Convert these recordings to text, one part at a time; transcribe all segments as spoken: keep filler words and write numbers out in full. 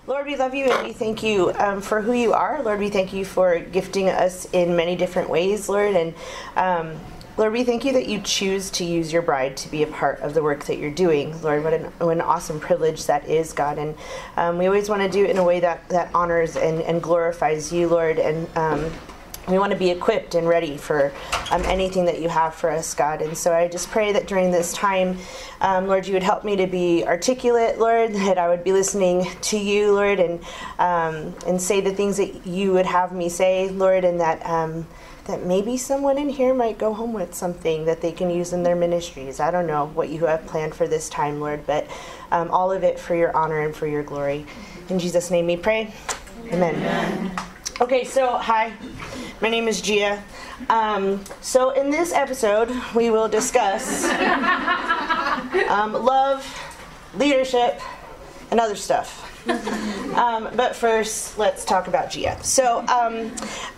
Lord, we love you and we thank you um, for who you are. Lord, we thank you for gifting us in many different ways, Lord. And um, Lord, we thank you that you choose to use your bride to be a part of the work that you're doing. Lord, what an, what an awesome privilege that is, God. And um, we always want to do it in a way that, that honors and, and glorifies you, Lord. And um, we want to be equipped and ready for um, anything that you have for us, God. And so I just pray that during this time, um, Lord, you would help me to be articulate, Lord, that I would be listening to you, Lord, and um, and say the things that you would have me say, Lord, and that um, that maybe someone in here might go home with something that they can use in their ministries. I don't know what you have planned for this time, Lord, but um, all of it for your honor and for your glory. In Jesus' name we pray. Amen. Amen. Okay, so hi, my name is Gia. Um, so in this episode, we will discuss um, love, leadership, and other stuff. Um, but first, let's talk about Gia. So um,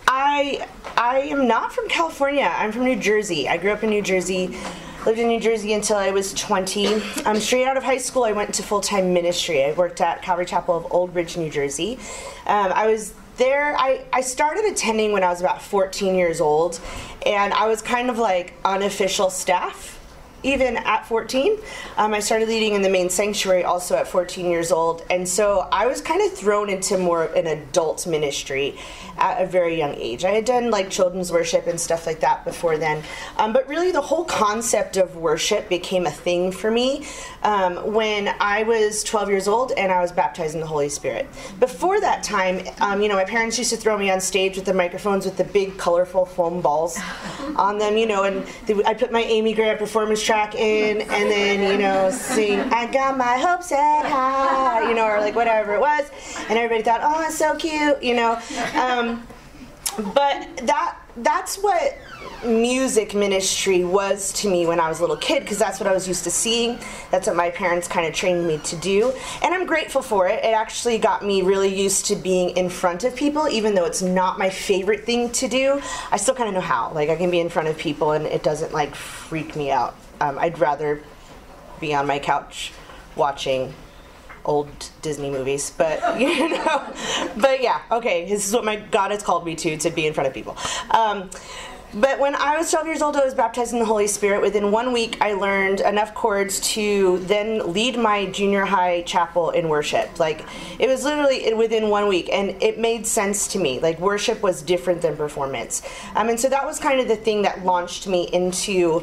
I I am not from California. I'm from New Jersey. I grew up in New Jersey. Lived in New Jersey until I was twenty. Um, straight out of high school, I went to full-time ministry. I worked at Calvary Chapel of Old Bridge, New Jersey. Um, I was there, I, I started attending when I was about fourteen years old, and I was kind of like unofficial staff. Even at fourteen, um, I started leading in the main sanctuary also at fourteen years old, and so I was kind of thrown into more of an adult ministry at a very young age. I had done like children's worship and stuff like that before then, um, but really the whole concept of worship became a thing for me um, when I was twelve years old and I was baptized in the Holy Spirit. Before that time, um, you know, my parents used to throw me on stage with the microphones with the big colorful foam balls on them, you know, and they, I put my Amy Grant performance track in and then, you know, sing, I got my hopes set high, you know, or like whatever it was, and everybody thought, oh, it's so cute, you know. Um, but that that's what music ministry was to me when I was a little kid, because that's what I was used to seeing. That's what my parents kind of trained me to do, and I'm grateful for it. It actually got me really used to being in front of people, even though it's not my favorite thing to do. I still kind of know how. Like, I can be in front of people and it doesn't like freak me out. Um, I'd rather be on my couch watching old Disney movies, but you know, but yeah, okay, this is what my God has called me to, to be in front of people. Um, but when I was twelve years old, I was baptized in the Holy Spirit. Within one week, I learned enough chords to then lead my junior high chapel in worship. Like, it was literally within one week, and it made sense to me. Like, worship was different than performance. Um, and so that was kind of the thing that launched me into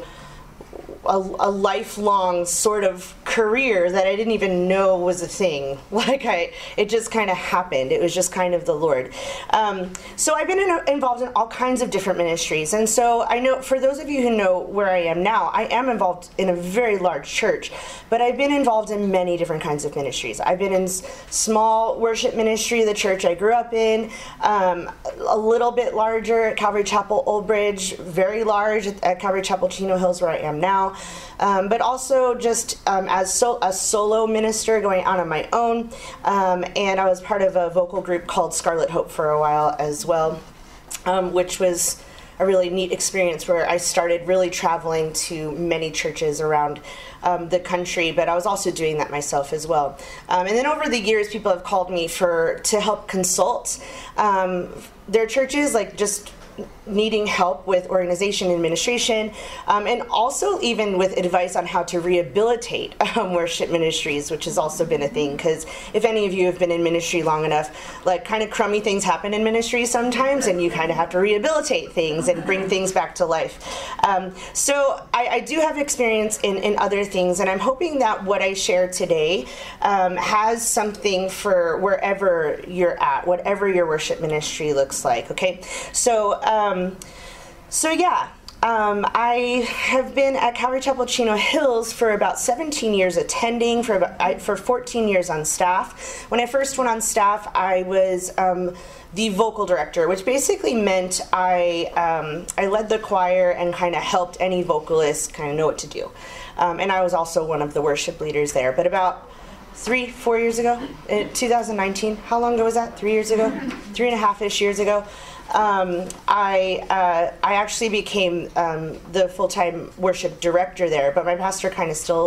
A, a lifelong sort of career that I didn't even know was a thing. Like, I, it just kind of happened. It was just kind of the Lord. Um, so I've been in, involved in all kinds of different ministries. And so I know, for those of you who know where I am now, I am involved in a very large church, but I've been involved in many different kinds of ministries. I've been in small worship ministry, the church I grew up in, um, a little bit larger at Calvary Chapel Old Bridge, very large at Calvary Chapel Chino Hills, where I am now. Um, but also just um, as so, a solo minister going out on my own. Um, and I was part of a vocal group called Scarlet Hope for a while as well, um, which was a really neat experience where I started really traveling to many churches around um, the country, but I was also doing that myself as well. Um, and then over the years, people have called me for to help consult um, their churches, like just needing help with organization and administration, um, and also even with advice on how to rehabilitate um, worship ministries, which has also been a thing, because if any of you have been in ministry long enough, like kind of crummy things happen in ministry sometimes, and you kind of have to rehabilitate things and bring things back to life. Um, so I, I do have experience in, in other things, and I'm hoping that what I share today um, has something for wherever you're at, whatever your worship ministry looks like, okay? So Um, so yeah, um, I have been at Calvary Chapel Chino Hills for about seventeen years attending, for about, I, for fourteen years on staff. When I first went on staff, I was um, the vocal director, which basically meant I um, I led the choir and kind of helped any vocalist kind of know what to do. Um, and I was also one of the worship leaders there. But about three, four years ago, in two thousand nineteen, how long ago was that? Three years ago? Three and a half-ish years ago. Um, I uh, I actually became um, the full-time worship director there, but my pastor kind of still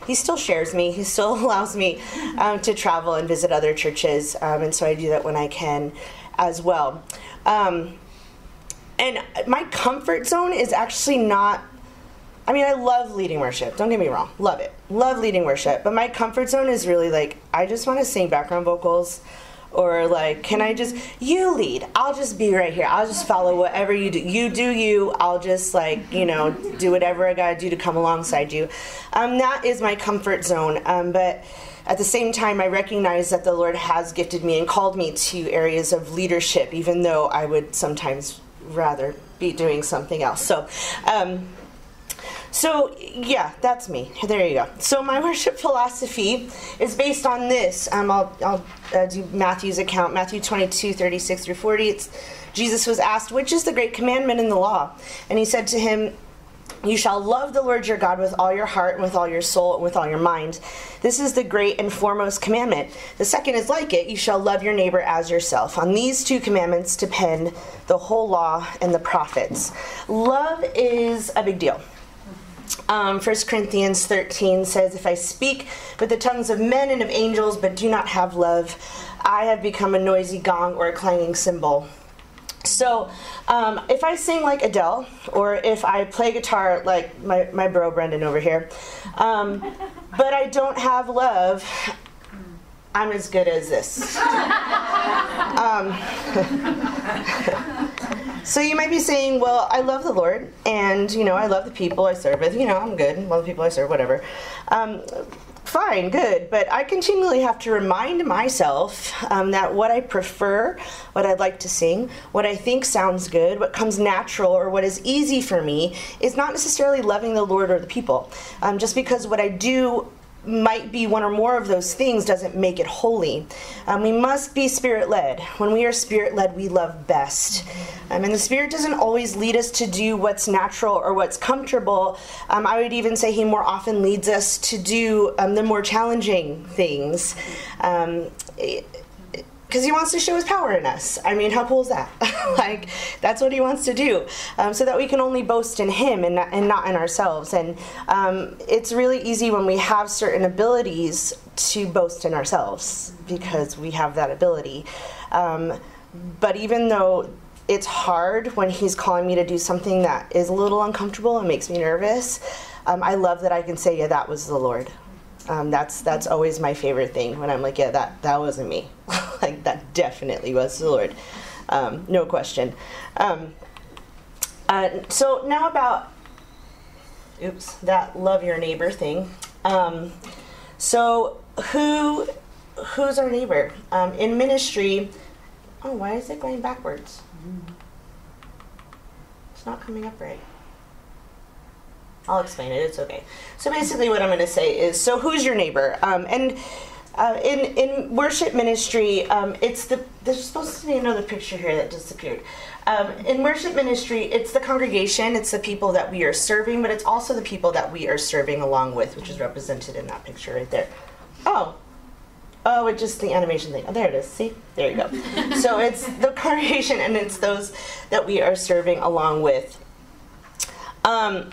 he still shares me. He still allows me um, to travel and visit other churches, um, and so I do that when I can as well. Um, and my comfort zone is actually not, I mean, I love leading worship. Don't get me wrong. Love it. Love leading worship. But my comfort zone is really like, I just want to sing background vocals. Or like, can I just, you lead. I'll just be right here. I'll just follow whatever you do. You do you. I'll just like, you know, do whatever I got to do to come alongside you. Um, that is my comfort zone. Um, but at the same time, I recognize that the Lord has gifted me and called me to areas of leadership, even though I would sometimes rather be doing something else. So, um, So, yeah, that's me. There you go. So my worship philosophy is based on this. Um, I'll, I'll uh, do Matthew's account, Matthew twenty-two, thirty-six through forty. It's, Jesus was asked, which is the great commandment in the law? And he said to him, you shall love the Lord your God with all your heart and with all your soul and with all your mind. This is the great and foremost commandment. The second is like it. You shall love your neighbor as yourself. On these two commandments depend the whole law and the prophets. Love is a big deal. Um, First Corinthians thirteen says, if I speak with the tongues of men and of angels, but do not have love, I have become a noisy gong or a clanging cymbal. So um, if I sing like Adele, or if I play guitar like my, my bro Brendan over here, um, but I don't have love, I'm as good as this. um, So you might be saying, well, I love the Lord, and, you know, I love the people I serve with. You know, I'm good. Love the people I serve, whatever. Um, fine, good. But I continually have to remind myself um, that what I prefer, what I'd like to sing, what I think sounds good, what comes natural, or what is easy for me is not necessarily loving the Lord or the people. Um, just because what I do might be one or more of those things doesn't make it holy. Um, we must be Spirit-led. When we are Spirit-led, we love best. Um, and the Spirit doesn't always lead us to do what's natural or what's comfortable. Um, I would even say he more often leads us to do um, the more challenging things. Um, it, Because he wants to show his power in us. I mean, how cool is that? Like, that's what he wants to do. Um, so that we can only boast in him and not, and not in ourselves. And um, it's really easy when we have certain abilities to boast in ourselves because we have that ability. Um, but even though it's hard when he's calling me to do something that is a little uncomfortable and makes me nervous, um, I love that I can say, yeah, that was the Lord. Um, that's that's always my favorite thing when I'm like, yeah, that, that wasn't me. Like, that definitely was the Lord. Um, no question. Um, uh, so now about, oops, that love your neighbor thing. Um, so who who's our neighbor? Um, in ministry, oh, why is it going backwards? It's not coming up right. I'll explain it. It's okay. So basically what I'm going to say is, so who's your neighbor? Um, and uh, in, in worship ministry, um, it's the, there's supposed to be another picture here that disappeared. Um, in worship ministry, it's the congregation, it's the people that we are serving, but it's also the people that we are serving along with, which is represented in that picture right there. Oh. Oh, it's just the animation thing. Oh, there it is. See? There you go. So it's the congregation, and it's those that we are serving along with. Um...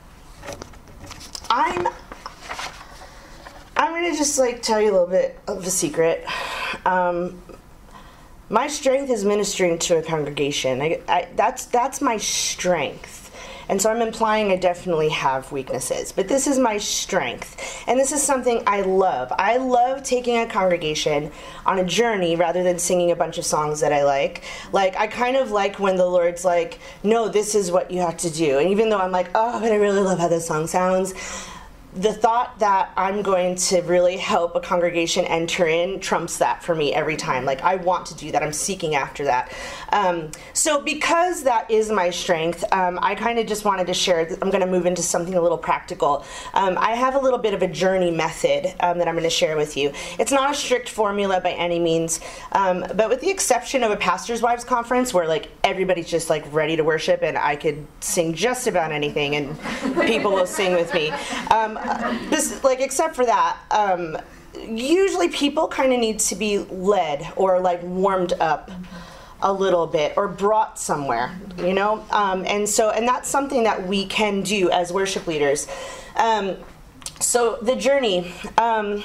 I'm I'm gonna just like tell you a little bit of a secret. Um, my strength is ministering to a congregation. I, I, that's that's my strength, and so I'm implying I definitely have weaknesses. But this is my strength, and this is something I love. I love taking a congregation on a journey rather than singing a bunch of songs that I like. Like, I kind of like when the Lord's like, no, this is what you have to do. And even though I'm like, oh, but I really love how this song sounds, the thought that I'm going to really help a congregation enter in trumps that for me every time. Like, I want to do that. I'm seeking after that. Um, so because that is my strength, um, I kind of just wanted to share. I'm going to move into something a little practical. Um, I have a little bit of a journey method um, that I'm going to share with you. It's not a strict formula by any means, um, but with the exception of a pastor's wives conference where like everybody's just like ready to worship and I could sing just about anything and people will sing with me. Um, This, like, except for that, um, usually people kind of need to be led or like warmed up a little bit or brought somewhere, you know? Um, and so, and that's something that we can do as worship leaders. Um, so the journey. Um,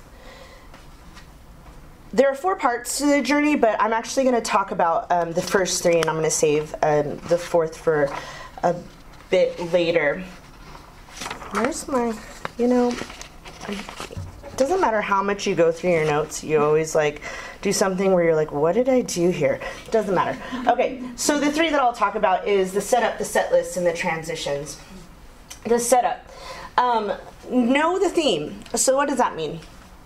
there are four parts to the journey, but I'm actually going to talk about um, the first three, and I'm going to save um, the fourth for a bit later. Where's my, you know, it doesn't matter how much you go through your notes, you always like do something where you're like, what did I do here? It doesn't matter. Okay, so the three that I'll talk about is the setup, the set list, and the transitions. The setup. Um, know the theme. So what does that mean?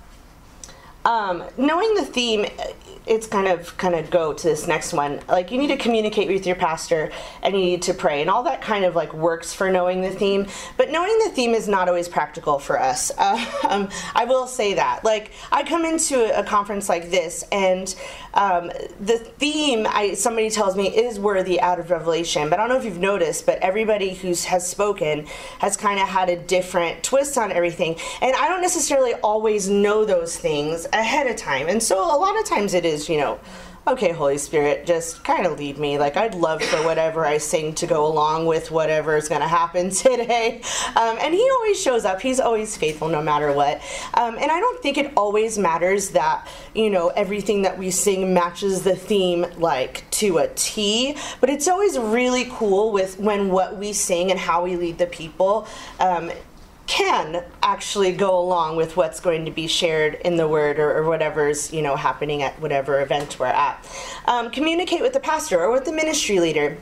Um, knowing the theme, it's kind of kind of go to this next one. Like, you need to communicate with your pastor, and you need to pray, and all that kind of like works for knowing the theme. But knowing the theme is not always practical for us. Uh, um, I will say that. Like, I come into a conference like this, and um, the theme, I somebody tells me, is worthy out of Revelation. But I don't know if you've noticed, but everybody who has spoken has kind of had a different twist on everything, and I don't necessarily always know those things ahead of time. And so a lot of times it is, you know, okay, Holy Spirit, just kind of lead me. Like, I'd love for whatever I sing to go along with whatever is going to happen today. Um, and he always shows up. He's always faithful no matter what. Um, and I don't think it always matters that, you know, everything that we sing matches the theme like to a T. But it's always really cool with when what we sing and how we lead the people um, can actually go along with what's going to be shared in the word, or, or whatever's, you know, happening at whatever event we're at. Um, communicate with the pastor or with the ministry leader.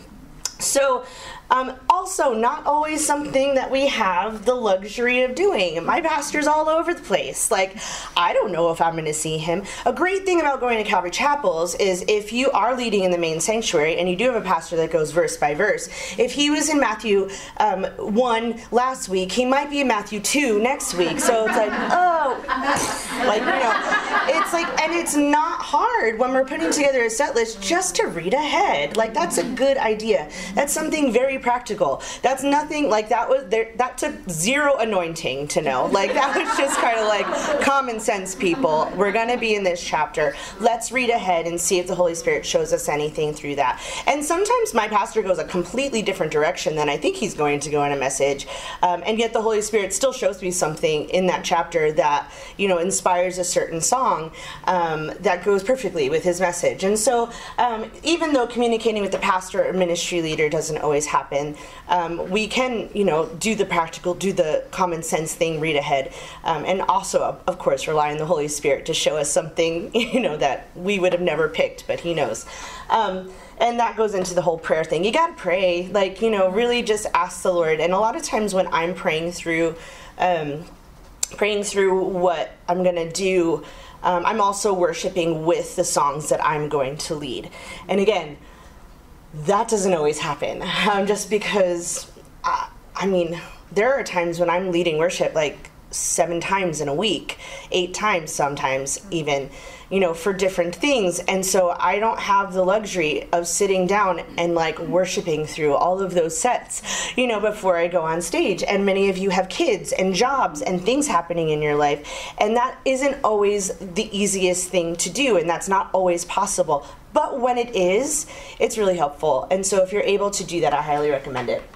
So um, also not always something that we have the luxury of doing. My pastor's all over the place. Like, I don't know if I'm going to see him. A great thing about going to Calvary Chapels is if you are leading in the main sanctuary and you do have a pastor that goes verse by verse, if he was in Matthew um, one last week, he might be in Matthew two next week. So it's like, oh, like, you know, it's like, and it's not hard when we're putting together a set list just to read ahead. Like, that's a good idea. That's something very practical. That's nothing, like, that was there, that took zero anointing to know. Like, that was just kind of like common sense, people. We're going to be in this chapter. Let's read ahead and see if the Holy Spirit shows us anything through that. And sometimes my pastor goes a completely different direction than I think he's going to go in a message. Um, and yet the Holy Spirit still shows me something in that chapter that, you know, inspires a certain song um, that goes perfectly with his message. And so um, even though communicating with the pastor or ministry leader doesn't always happen, um, we can, you know, do the practical, do the common sense thing, read ahead, um, and also, of course, rely on the Holy Spirit to show us something, you know, that we would have never picked, but he knows. Um, and that goes into the whole prayer thing. You gotta pray, like, you know, really just ask the Lord. And a lot of times when I'm praying through, um, praying through what I'm gonna do, um, I'm also worshiping with the songs that I'm going to lead. And again, that doesn't always happen, um, just because, uh, I mean, there are times when I'm leading worship like seven times in a week, eight times sometimes even, you know, for different things. And so I don't have the luxury of sitting down and like worshiping through all of those sets, you know, before I go on stage. And many of you have kids and jobs and things happening in your life. And that isn't always the easiest thing to do. And that's not always possible. But when it is, it's really helpful. And so if you're able to do that, I highly recommend it.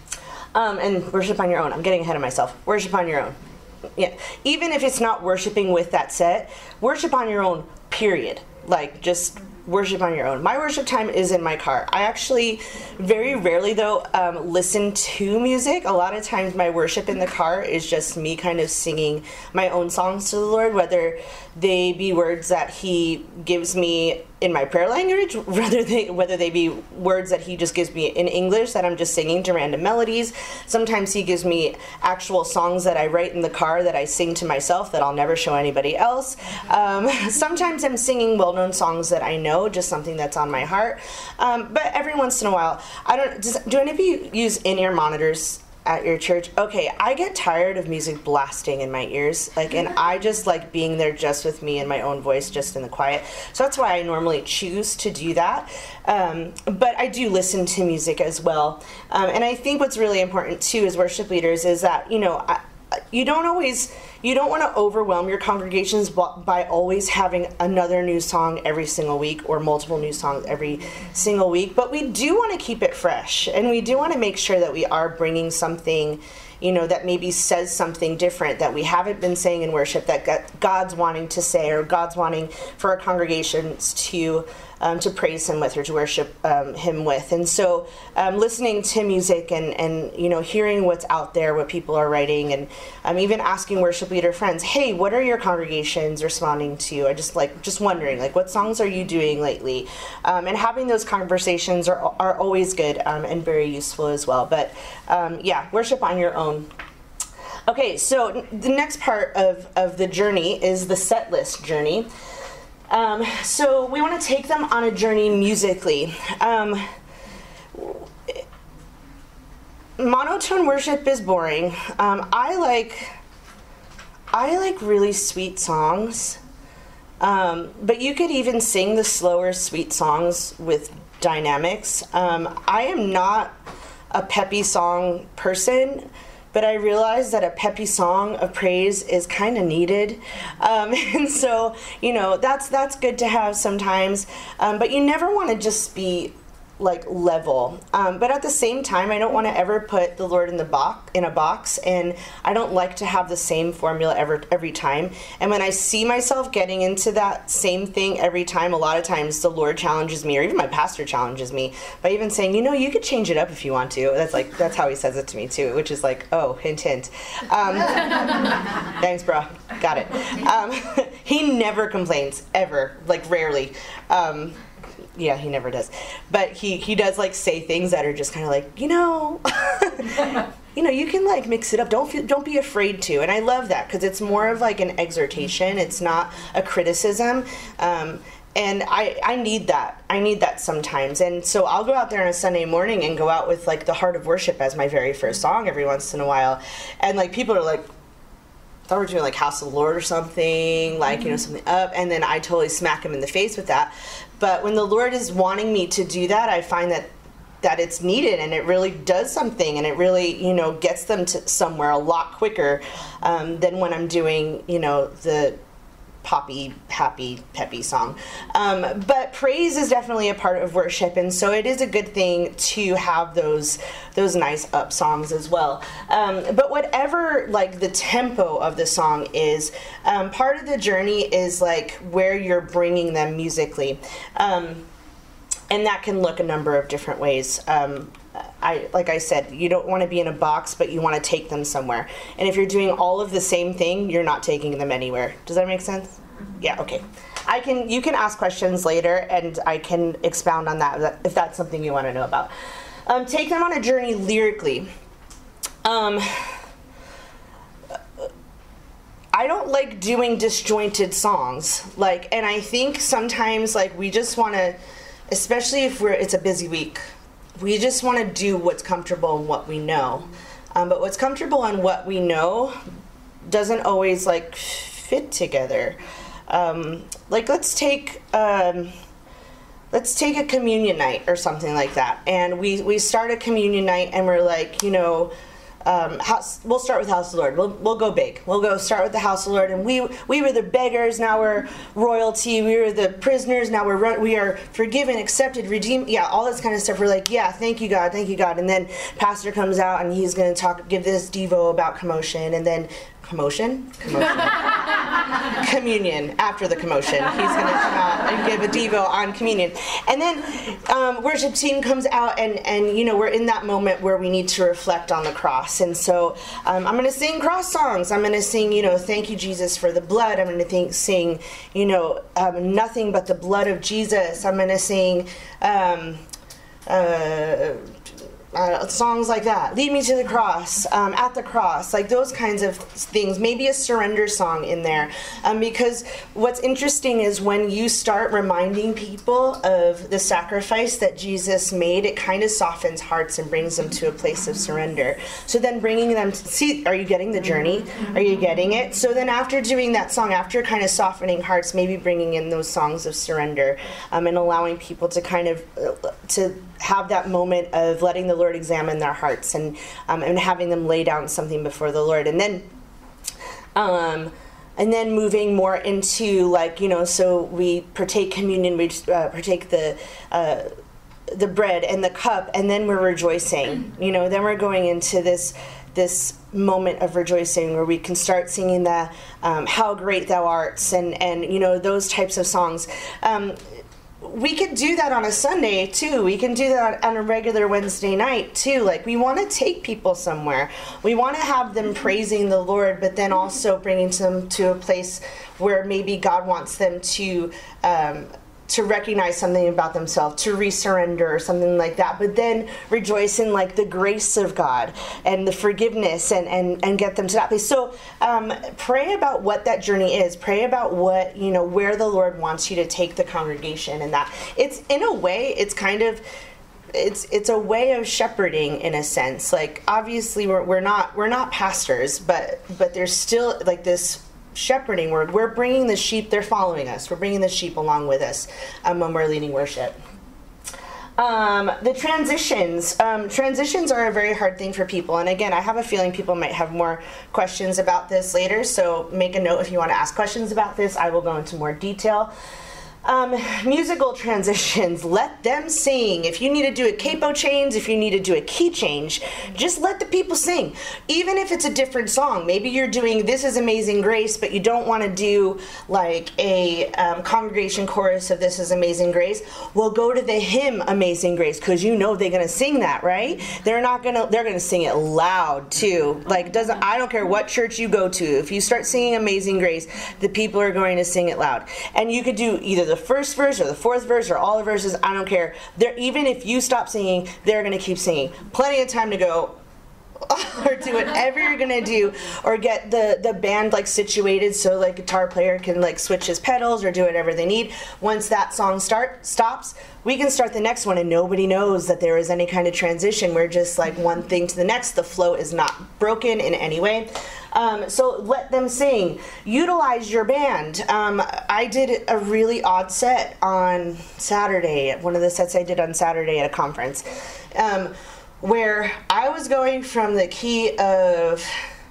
Um, and worship on your own. I'm getting ahead of myself. Worship on your own. Yeah, even if it's not worshiping with that set, worship on your own, period. Like, just worship on your own. My worship time is in my car. I actually very rarely, though, um, listen to music. A lot of times my worship in the car is just me kind of singing my own songs to the Lord, whether they be words that he gives me in my prayer language, whether they, whether they be words that he just gives me in English that I'm just singing to random melodies. Sometimes he gives me actual songs that I write in the car that I sing to myself that I'll never show anybody else. Um, sometimes I'm singing well-known songs that I know, just something that's on my heart. Um, but every once in a while, I don't. Does, do any of you use in-ear monitors at your church? Okay, I get tired of music blasting in my ears, like, and I just like being there just with me and my own voice, just in the quiet. So that's why I normally choose to do that. Um, but I do listen to music as well. Um, and I think what's really important too as worship leaders is that, you know, I, you don't always, you don't want to overwhelm your congregations by always having another new song every single week or multiple new songs every single week, but we do want to keep it fresh, and we do want to make sure that we are bringing something, you know, that maybe says something different that we haven't been saying in worship, that God's wanting to say, or God's wanting for our congregations to Um, to praise him with, or to worship um, him with. And so um, listening to music and, and, you know, hearing what's out there, what people are writing, and um, even asking worship leader friends, hey, what are your congregations responding to? I just like, just wondering, like, what songs are you doing lately? Um, and having those conversations are, are always good um, and very useful as well. But um, yeah, worship on your own. Okay, so the next part of, of the journey is the set list journey. Um, so we want to take them on a journey musically. Um, monotone worship is boring. Um, I like, I like really sweet songs. Um, but you could even sing the slower, sweet songs with dynamics. Um, I am not a peppy song person, but I realized that a peppy song of praise is kind of needed. Um, and so, you know, that's that's good to have sometimes. Um, but you never want to just be like level. Um, but at the same time, I don't want to ever put the Lord in the box in a box, and I don't like to have the same formula ever every time. And when I see myself getting into that same thing every time, a lot of times the Lord challenges me, or even my pastor challenges me by even saying, you know, you could change it up if you want to. That's like, that's how he says it to me too, which is like, oh, hint, hint. Um, thanks, bro. Got it. Um, he never complains, ever, like rarely. Um, Yeah, he never does. But he, he does, like, say things that are just kind of like, you know, you know, you can, like, mix it up. Don't feel, don't be afraid to. And I love that because it's more of, like, an exhortation. It's not a criticism. Um, and I, I need that. I need that sometimes. And so I'll go out there on a Sunday morning and go out with, like, the Heart of Worship as my very first song every once in a while. And, like, people are like, I thought we were doing like House of the Lord or something, like, you know, something up, and then I totally smack him in the face with that. But when the Lord is wanting me to do that, I find that that it's needed, and it really does something, and it really, you know, gets them to somewhere a lot quicker um, than when I'm doing, you know, the poppy, happy, peppy song. Um, but praise is definitely a part of worship, and so it is a good thing to have those those nice up songs as well. Um, but whatever, like, the tempo of the song is, um, part of the journey is, like, where you're bringing them musically. Um, and that can look a number of different ways. Um, I, like I said, you don't want to be in a box, but you want to take them somewhere. And if you're doing all of the same thing, you're not taking them anywhere. Does that make sense? Yeah, okay. I can. You can ask questions later, and I can expound on that if that's something you want to know about. Um, take them on a journey lyrically. Um, I don't like doing disjointed songs. Like, and I think sometimes, like, we just want to, especially if we're it's a busy week, we just want to do what's comfortable and what we know. Um, but what's comfortable and what we know doesn't always, like, fit together. Um, like, let's take um, let's take a communion night or something like that, and we we start a communion night, and we're like, you know, um, house, we'll start with House of the Lord. We'll we'll go big. We'll go start with the House of the Lord, and we we were the beggars, now we're royalty. We were the prisoners, now we're run, we are forgiven, accepted, redeemed. Yeah, all this kind of stuff. We're like, yeah, thank you God, thank you God. And then pastor comes out and he's going to talk, give this devo about commotion, and then. Commotion? Commotion. Communion, after the commotion. He's going to come out and give a devo on communion. And then um, worship team comes out, and, and, you know, we're in that moment where we need to reflect on the cross. And so um, I'm going to sing cross songs. I'm going to sing, you know, thank you, Jesus, for the blood. I'm going to think, sing, you know, um, nothing but the blood of Jesus. I'm going to sing... Um, uh, Uh, songs like that, lead me to the cross, um, at the cross, like those kinds of things, maybe a surrender song in there, um, because what's interesting is when you start reminding people of the sacrifice that Jesus made, it kind of softens hearts and brings them to a place of surrender. So then bringing them to, see, are you getting the journey? Are you getting it? So then after doing that song, after kind of softening hearts, maybe bringing in those songs of surrender, um, and allowing people to kind of uh, to have that moment of letting the Lord examine their hearts, and um, and having them lay down something before the Lord, and then um, and then moving more into, like, you know, so we partake communion, we uh, partake the uh, the bread and the cup, and then we're rejoicing. You know, then we're going into this this moment of rejoicing where we can start singing the um, How Great Thou Art, and, and, you know, those types of songs. Um, we could do that on a Sunday too. We can do that on a regular Wednesday night too. Like, we want to take people somewhere. We want to have them praising the Lord, but then also bringing them to a place where maybe God wants them to um, to recognize something about themselves, to resurrender or something like that, but then rejoice in like the grace of God and the forgiveness, and, and, and get them to that place. So um, pray about what that journey is. Pray about what, you know, where the Lord wants you to take the congregation, and that it's, in a way, it's kind of, it's it's a way of shepherding in a sense. Like, obviously we're, we're not we're not pastors, but but there's still like this shepherding word. We're bringing the sheep, they're following us. We're bringing the sheep along with us um, when we're leading worship. Um, the transitions. Um, transitions are a very hard thing for people. And again, I have a feeling people might have more questions about this later. So make a note if you want to ask questions about this. I will go into more detail. Um, musical transitions, let them sing. If you need to do a capo change, if you need to do a key change, just let the people sing. Even if it's a different song. Maybe you're doing This Is Amazing Grace, but you don't want to do like a um, congregation chorus of This Is Amazing Grace. Well, go to the hymn Amazing Grace, because you know they're going to sing that, right? They're not going to, they're going to sing it loud too. Like, doesn't, I don't care what church you go to. If you start singing Amazing Grace, the people are going to sing it loud. And you could do either the first verse or the fourth verse or all the verses, I don't care. They're, even if you stop singing, they're going to keep singing. Plenty of time to go or do whatever you're going to do, or get the, the band like situated so like guitar player can like switch his pedals or do whatever they need. Once that song start stops, we can start the next one and nobody knows that there is any kind of transition. We're just like one thing to the next. The flow is not broken in any way. Um, so let them sing. Utilize your band. Um, I did a really odd set on Saturday, one of the sets I did on Saturday at a conference, um, where I was going from the key of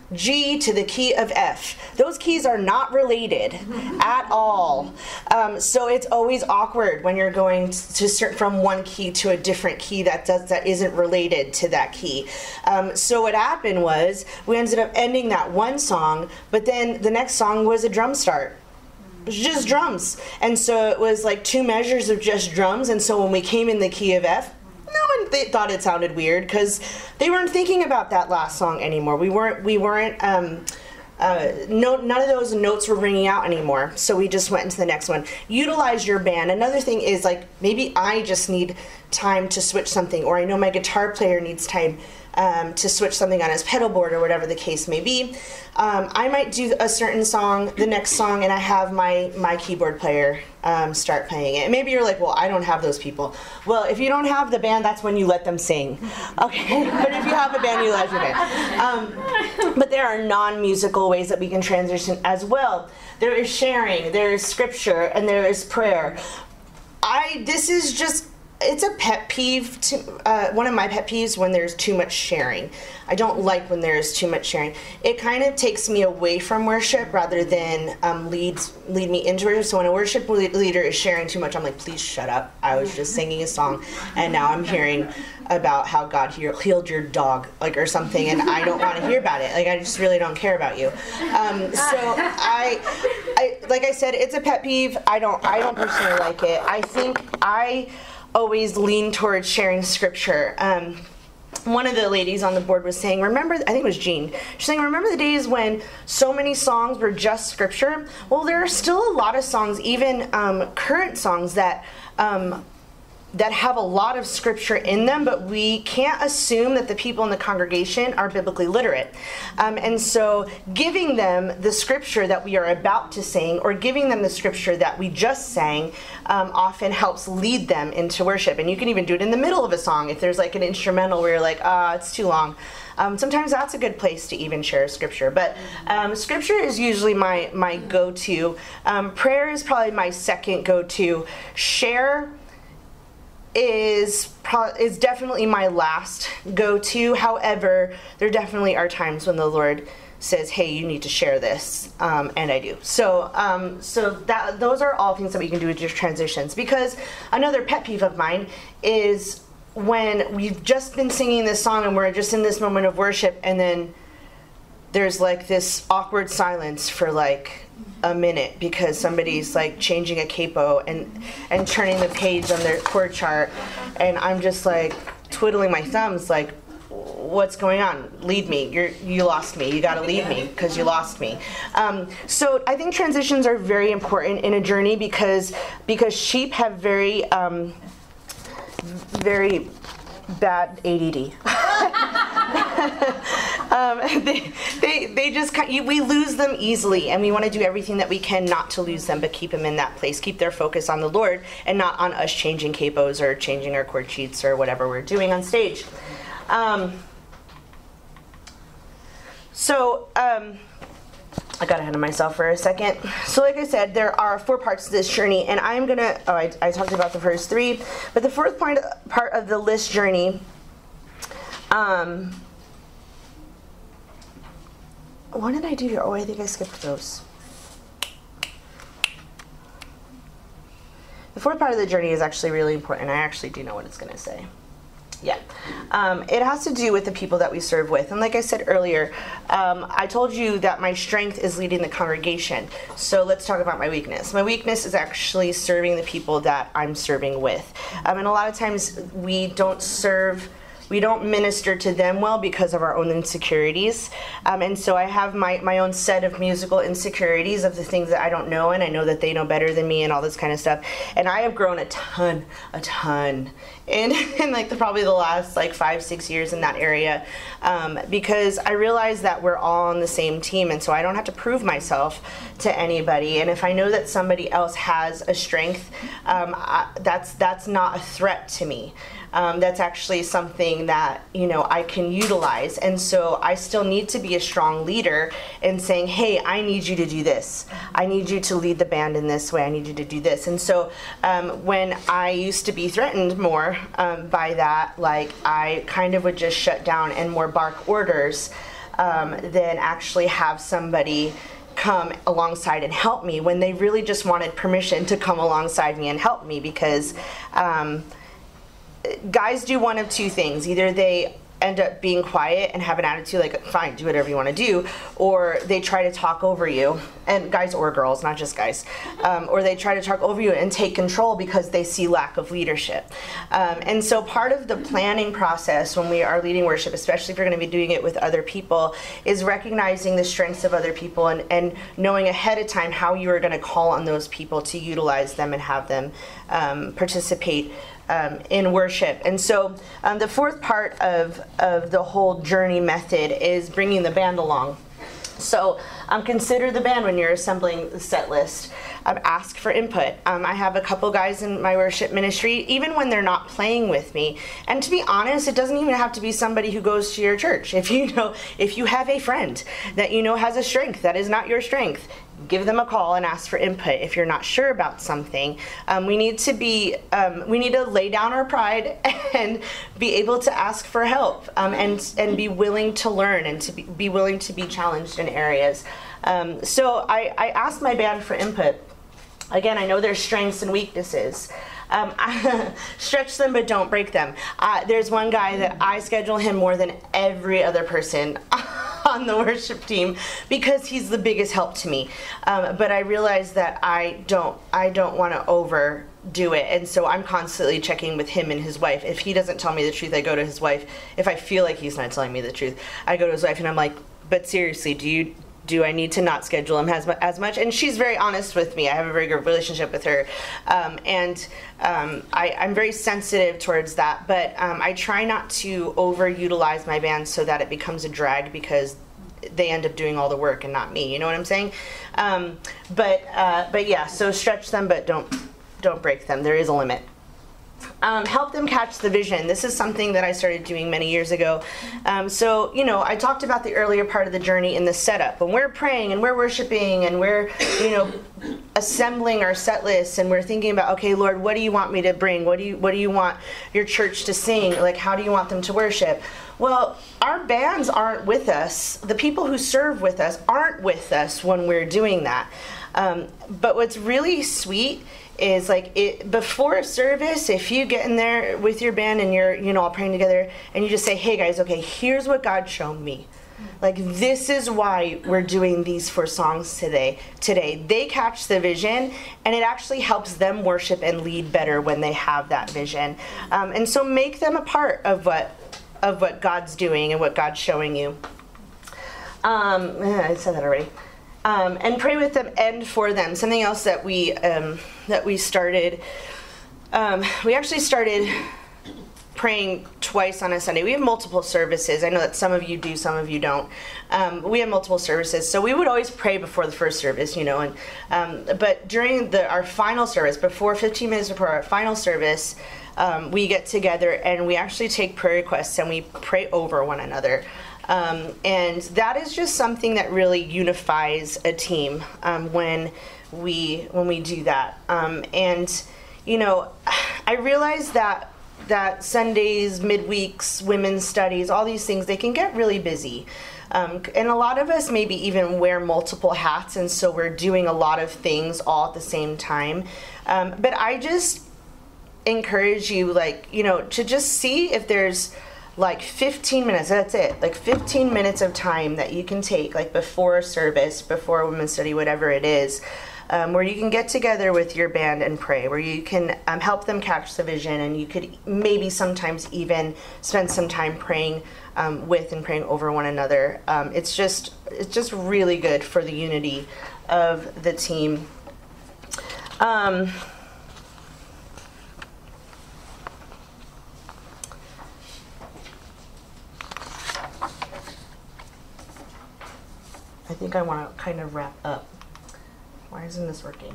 G to the key of F. Those keys are not related at all. Um, so it's always awkward when you're going to start from one key to a different key that does that isn't related to that key. Um, so what happened was we ended up ending that one song, but then the next song was a drum start. It was just drums. And so it was like two measures of just drums. And so when we came in the key of F, no one th- thought it sounded weird because they weren't thinking about that last song anymore. We weren't. We weren't. Um, uh, no, none of those notes were ringing out anymore. So we just went into the next one. Utilize your band. Another thing is like maybe I just need time to switch something, or I know my guitar player needs time um, to switch something on his pedal board, or whatever the case may be. Um, I might do a certain song, the next song, and I have my my keyboard player um, start playing it. And maybe you're like, well, I don't have those people. Well, if you don't have the band, that's when you let them sing. Okay, but if you have a band, you let your band. Um, but there are non-musical ways that we can transition as well. There is sharing, there is scripture, and there is prayer. I this is just. It's a pet peeve, to, uh, one of my pet peeves when there's too much sharing. I don't like when there's too much sharing. It kind of takes me away from worship rather than um, leads, lead me into it. So when a worship leader is sharing too much, I'm like, please shut up. I was just singing a song, and now I'm hearing about how God healed your dog, like, or something, and I don't want to hear about it. Like, I just really don't care about you. Um, so I, I, like I said, it's a pet peeve. I don't, I don't personally like it. I think I always lean towards sharing scripture. Um, one of the ladies on the board was saying, remember, I think it was Jean, she's saying, remember the days when so many songs were just scripture? Well, there are still a lot of songs, even um, current songs, that um, that have a lot of scripture in them, but we can't assume that the people in the congregation are biblically literate. Um, and so giving them the scripture that we are about to sing, or giving them the scripture that we just sang, um, often helps lead them into worship. And you can even do it in the middle of a song if there's like an instrumental where you're like, ah, it's too long. Um, sometimes that's a good place to even share scripture. But um, scripture is usually my, my go-to. Um, prayer is probably my second go-to. Share is pro- is definitely my last go-to. However, there definitely are times when the Lord says, hey, you need to share this, um, and I do. So um, so that those are all things that we can do with just transitions. Because another pet peeve of mine is when we've just been singing this song and we're just in this moment of worship, and then there's like this awkward silence for like a minute because somebody's like changing a capo and and turning the page on their chord chart, and I'm just like twiddling my thumbs like, what's going on? Lead me. You're you lost me. You got to lead me because you lost me. Um, so I think transitions are very important in a journey because because sheep have very um, very bad A D D. um, they, they, they just, we lose them easily, and we want to do everything that we can not to lose them, but keep them in that place, keep their focus on the Lord and not on us changing capos or changing our chord sheets or whatever we're doing on stage. Um, so, um, I got ahead of myself for a second. So like I said, there are four parts to this journey, and I'm going to, oh, I, I talked about the first three, but the fourth part, part of the list journey, um, what did I do here? Oh, I think I skipped those. The fourth part of the journey is actually really important. I actually do know what it's going to say. Yeah. Um, it has to do with the people that we serve with. And like I said earlier, um, I told you that my strength is leading the congregation. So let's talk about my weakness. My weakness is actually serving the people that I'm serving with. Um, and a lot of times we don't serve We don't minister to them well because of our own insecurities. Um, and so I have my, my own set of musical insecurities of the things that I don't know, and I know that they know better than me and all this kind of stuff. And I have grown a ton, a ton in, in like the, probably the last like five, six years in that area, um, because I realize that we're all on the same team, and so I don't have to prove myself to anybody. And if I know that somebody else has a strength, um, I, that's that's not a threat to me. Um, that's actually something that, you know, I can utilize. And so I still need to be a strong leader in saying, hey, I need you to do this. I need you to lead the band in this way. I need you to do this. And so um, when I used to be threatened more um, by that, like I kind of would just shut down and more bark orders um, than actually have somebody come alongside and help me when they really just wanted permission to come alongside me and help me, because um, guys do one of two things. Either they end up being quiet and have an attitude like, fine, do whatever you want to do, or they try to talk over you, and guys or girls, not just guys, um, or they try to talk over you and take control because they see lack of leadership. Um, and so part of the planning process when we are leading worship, especially if you're going to be doing it with other people, is recognizing the strengths of other people and, and knowing ahead of time how you are going to call on those people to utilize them and have them um, participate Um, in worship. And so um, the fourth part of, of the whole journey method is bringing the band along. So um, consider the band when you're assembling the set list. Um, ask for input. Um, I have a couple guys in my worship ministry, even when they're not playing with me. And to be honest, it doesn't even have to be somebody who goes to your church. If you know, if you have a friend that you know has a strength that is not your strength, give them a call and ask for input. If you're not sure about something, um, we need to be, um, we need to lay down our pride and be able to ask for help, um, and and be willing to learn and to be, be willing to be challenged in areas. Um, so I, I asked my band for input. Again, I know there's strengths and weaknesses. Um, stretch them, but don't break them. Uh, there's one guy that I schedule him more than every other person on the worship team because he's the biggest help to me. Um, but I realize that I don't, I don't want to overdo it, and so I'm constantly checking with him and his wife. If he doesn't tell me the truth, I go to his wife. If I feel like he's not telling me the truth, I go to his wife and I'm like, but seriously, do you? Do I need to not schedule him as, as much? And she's very honest with me. I have a very good relationship with her. Um, and um, I, I'm very sensitive towards that. But um, I try not to overutilize my band so that it becomes a drag because they end up doing all the work and not me. You know what I'm saying? Um, but uh, but yeah, so stretch them, but don't don't break them. There is a limit. Um, help them catch the vision. This is something that I started doing many years ago. Um, so, you know, I talked about the earlier part of the journey in the setup. When we're praying and we're worshiping and we're, you know, assembling our set lists and we're thinking about, okay, Lord, what do you want me to bring? What do you, what do you want your church to sing? Like, how do you want them to worship? Well, our bands aren't with us. The people who serve with us aren't with us when we're doing that. Um, but what's really sweet is like it before a service, if you get in there with your band and you're, you know, all praying together, and you just say, hey guys, okay, here's what God showed me. Like, this is why we're doing these four songs today. Today, they catch the vision, and it actually helps them worship and lead better when they have that vision. Um, and so, make them a part of what of what God's doing and what God's showing you. Um, I said that already. Um, and pray with them and for them. Something else that we um, that we started. Um, we actually started praying twice on a Sunday. We have multiple services. I know that some of you do, some of you don't. Um, we have multiple services, so we would always pray before the first service, you know. And um, but during the our final service, before fifteen minutes before our final service, um, we get together and we actually take prayer requests and we pray over one another. Um, and that is just something that really unifies a team um, when we when we do that. Um, and you know, I realize that. that Sundays, midweeks, women's studies, all these things, they can get really busy. Um, and a lot of us maybe even wear multiple hats, and so we're doing a lot of things all at the same time. Um, but I just encourage you, like, you know, to just see if there's like fifteen minutes, that's it, like fifteen minutes of time that you can take, like before service, before women's study, whatever it is, Um, where you can get together with your band and pray, where you can um, help them catch the vision, and you could maybe sometimes even spend some time praying um, with and praying over one another. Um, it's just it's just really good for the unity of the team. Um, I think I want to kind of wrap up. Why isn't this working?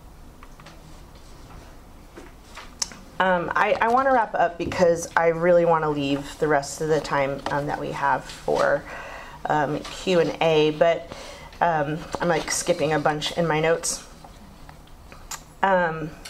Um, I, I want to wrap up because I really want to leave the rest of the time um, that we have for um, Q and A, but um, I'm like skipping a bunch in my notes. Um,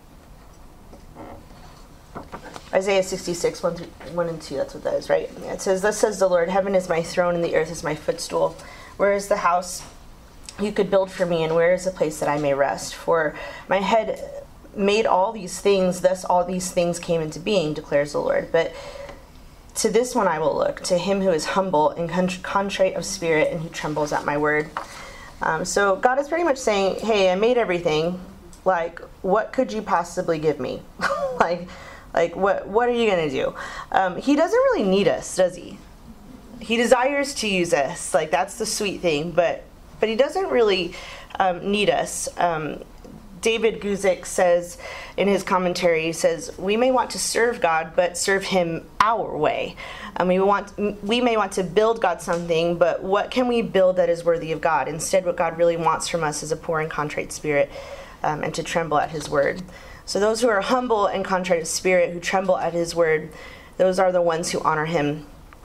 Isaiah sixty-six, one, through, one and two, that's what that is, right? It says, "Thus says the Lord, heaven is my throne and the earth is my footstool. Where is the house you could build for me, and where is the place that I may rest? For my head made all these things, thus all these things came into being, declares the Lord. But to this one I will look, to him who is humble and contrite of spirit and who trembles at my word." Um, so God is pretty much saying, hey, I made everything. Like, what could you possibly give me? like, like what, what are you going to do? Um, he doesn't really need us, does he? He desires to use us. Like, that's the sweet thing, but But he doesn't really um, need us. Um, David Guzik says in his commentary, he says, we may want to serve God, but serve him our way. Um, we want, we may want to build God something, but what can we build that is worthy of God? Instead, what God really wants from us is a poor and contrite spirit um, and to tremble at his word. So those who are humble and contrite of spirit, who tremble at his word, those are the ones who honor him.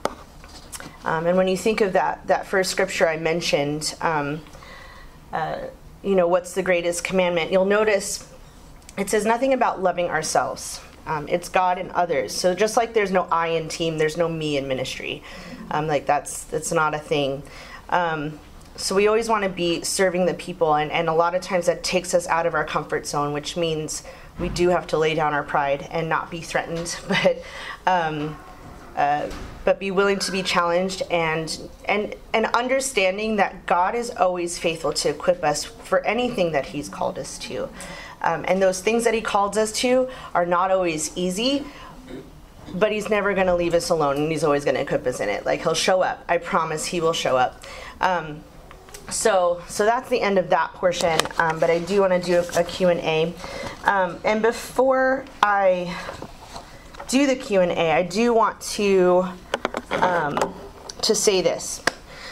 Um, and when you think of that that first scripture I mentioned, um, uh, you know, what's the greatest commandment? You'll notice it says nothing about loving ourselves. Um, it's God and others. So just like there's no I in team, there's no me in ministry. Um, like that's that's not a thing. Um, so we always want to be serving the people, and, and a lot of times that takes us out of our comfort zone, which means we do have to lay down our pride and not be threatened, but um, uh, but be willing to be challenged, and and and understanding that God is always faithful to equip us for anything that he's called us to. Um, and those things that he calls us to are not always easy, but he's never going to leave us alone, and he's always going to equip us in it. Like, he'll show up. I promise he will show up. Um, so so that's the end of that portion, um, but I do want to do a, a Q and A. Um, and before I do the Q and A, I do want to, um, to say this.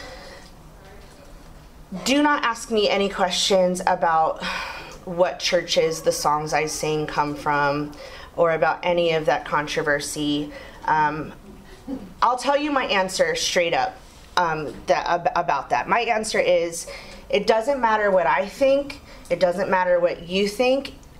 Do not ask me any questions about what churches the songs I sing come from, or about any of that controversy. Um, I'll tell you my answer straight up um, that, ab- about that. My answer is, it doesn't matter what I think. It doesn't matter what you think.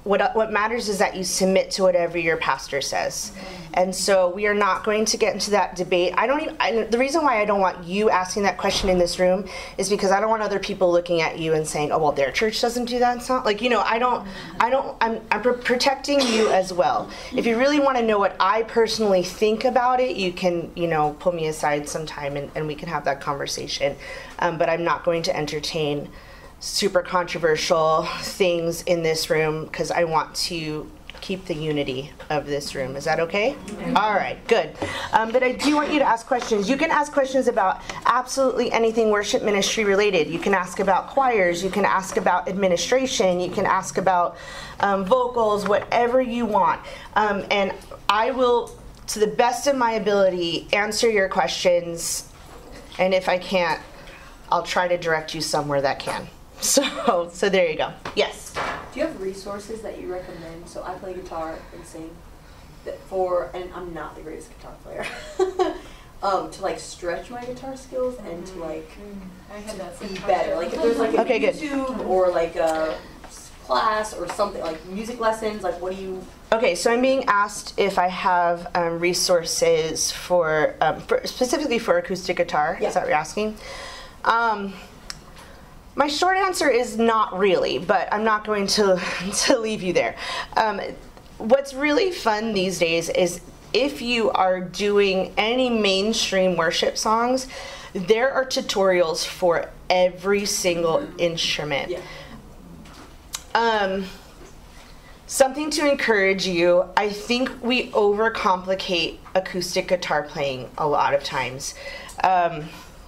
what what matters is that you submit to whatever your pastor says. And so we are not going to get into that debate. I don't even, I, the reason why I don't want you asking that question in this room is because I don't want other people looking at you and saying, oh, well, their church doesn't do that. It's not like, you know, I don't, I don't, I'm, I'm pr- protecting you as well. If you really want to know what I personally think about it, you can, you know, pull me aside sometime and, and we can have that conversation. Um, but I'm not going to entertain super controversial things in this room because I want to keep the unity of this room. Is that okay? Mm-hmm. All right, good. Um, but I do want you to ask questions. You can ask questions about absolutely anything worship ministry related. You can ask about choirs. You can ask about administration. You can ask about um, vocals, whatever you want. Um, and I will, to the best of my ability, answer your questions. And if I can't, I'll try to direct you somewhere that can. So, so there you go. Yes? Do you have resources that you recommend? So I play guitar and sing that for, and I'm not the greatest guitar player, um, to like stretch my guitar skills and to like I had that be better. Like if there's like a okay, YouTube good. Or like a class or something, like music lessons, like what do you? Okay, so I'm being asked if I have um, resources for, um, for, specifically for acoustic guitar. Yeah. Is that what you're asking? Um, My short answer is not really, but I'm not going to, to leave you there. Um, what's really fun these days is if you are doing any mainstream worship songs, there are tutorials for every single instrument. Yeah. Um, something to encourage you, I think we overcomplicate acoustic guitar playing a lot of times. Um,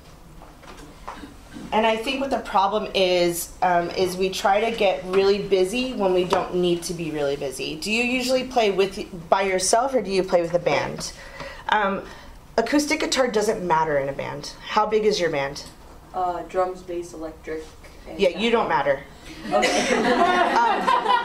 And I think what the problem is, um, is we try to get really busy when we don't need to be really busy. Do you usually play with by yourself or do you play with a band? Um, acoustic guitar doesn't matter in a band. How big is your band? Uh, drums, bass, electric. And yeah, you don't matter. Okay. um,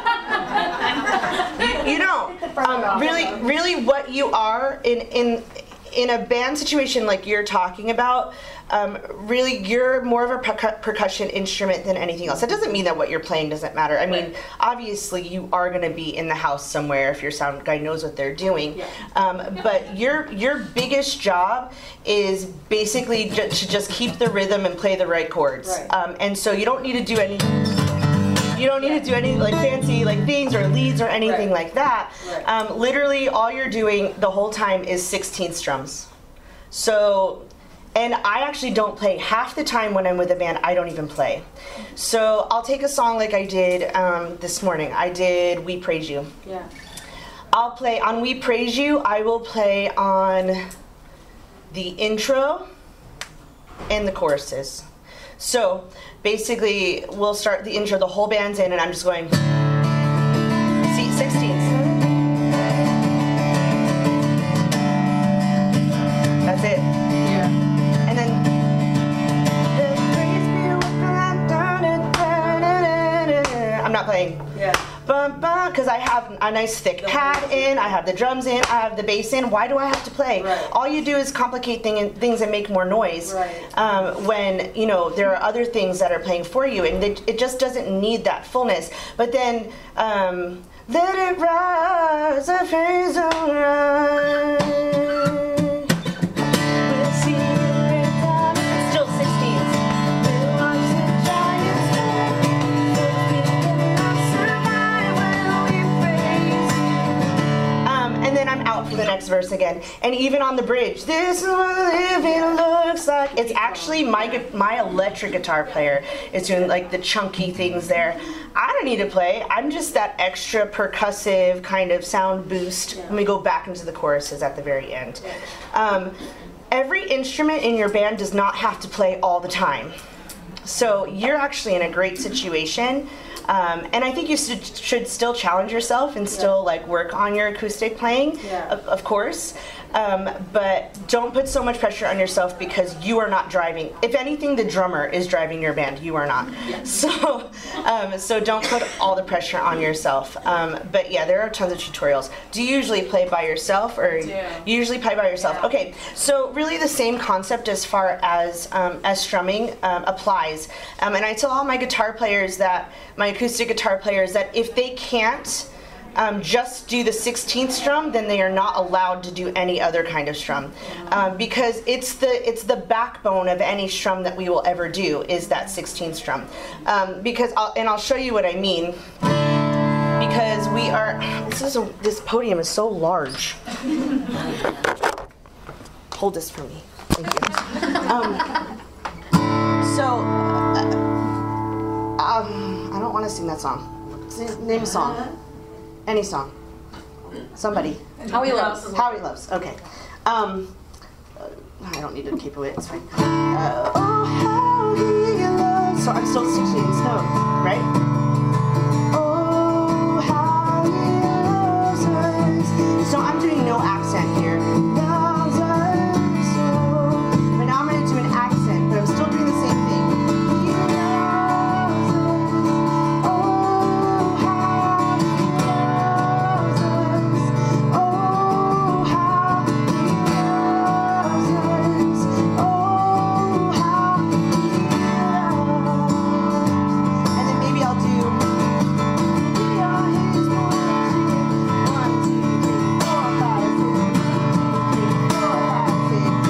you, you don't. Um, really, really, what you are in in in a band situation like you're talking about. Um, really, you're more of a percu- percussion instrument than anything else. That doesn't mean that what you're playing doesn't matter. I mean, right. Obviously, you are going to be in the house somewhere if your sound guy knows what they're doing. Yeah. Um, but your your biggest job is basically ju- to just keep the rhythm and play the right chords. Right. Um, and so you don't need to do any. You don't need to do any like fancy like things or leads or anything right. like that. Right. Um, literally, all you're doing the whole time is sixteenths drums. So. And I actually don't play. Half the time when I'm with a band, I don't even play. So I'll take a song like I did um, this morning. I did We Praise You. Yeah. I'll play on We Praise You. I will play on the intro and the choruses. So basically, we'll start the intro, the whole band's in, and I'm just going, see, sixteenths. That's it. I'm not playing. Yeah. Because I have a nice thick pad in, I have the drums in, I have the bass in. Why do I have to play? Right. All you do is complicate thing, things and make more noise. Right. Um, when you know there are other things that are playing for you, and they, it just doesn't need that fullness. But then, um, let it rise, a phase of rise. We'll see it down. It's still sixteens. We'll watch the giants and then I'm out for the next verse again. And even on the bridge, this is what living looks like. It's actually my my electric guitar player is doing like the chunky things there. I don't need to play. I'm just that extra percussive kind of sound boost when we go back into the choruses at the very end. Um, every instrument in your band does not have to play all the time. So you're actually in a great situation. Um, and I think you should, should still challenge yourself and still yeah. like work on your acoustic playing, yeah. of, of course. Um, but don't put so much pressure on yourself because you are not driving. If anything, the drummer is driving your band. You are not. So, um, so don't put all the pressure on yourself. Um, but yeah, there are tons of tutorials. Do you usually play by yourself, or you usually play by yourself? Yeah. Okay, so really the same concept as far as um, as strumming um, applies. Um, and I tell all my guitar players that, my acoustic guitar players, that if they can't Um, just do the sixteenth strum, then they are not allowed to do any other kind of strum, um, because it's the it's the backbone of any strum that we will ever do is that sixteenth strum. Um, because I'll, and I'll show you what I mean. Because we are this is a, this podium is so large. Hold this for me. Thank you. Um, so uh, um, I don't want to sing that song. Name a song. Any song. Somebody. How He Loves. How He Loves. Okay. Um, I don't need to keep it. It's fine. Uh, oh, how He loves. So I'm still sixteen Stone, right? Oh, how He loves us. So I'm doing no accent here. Loves us so. But now I'm going to do an accent, but I'm still doing the same thing. He loves us. Oh, how He loves us. Oh, how He loves us. Oh, how He loves. And then maybe I'll do. We are His worship. One, two, three, four, five, six. One, two, three, four, five,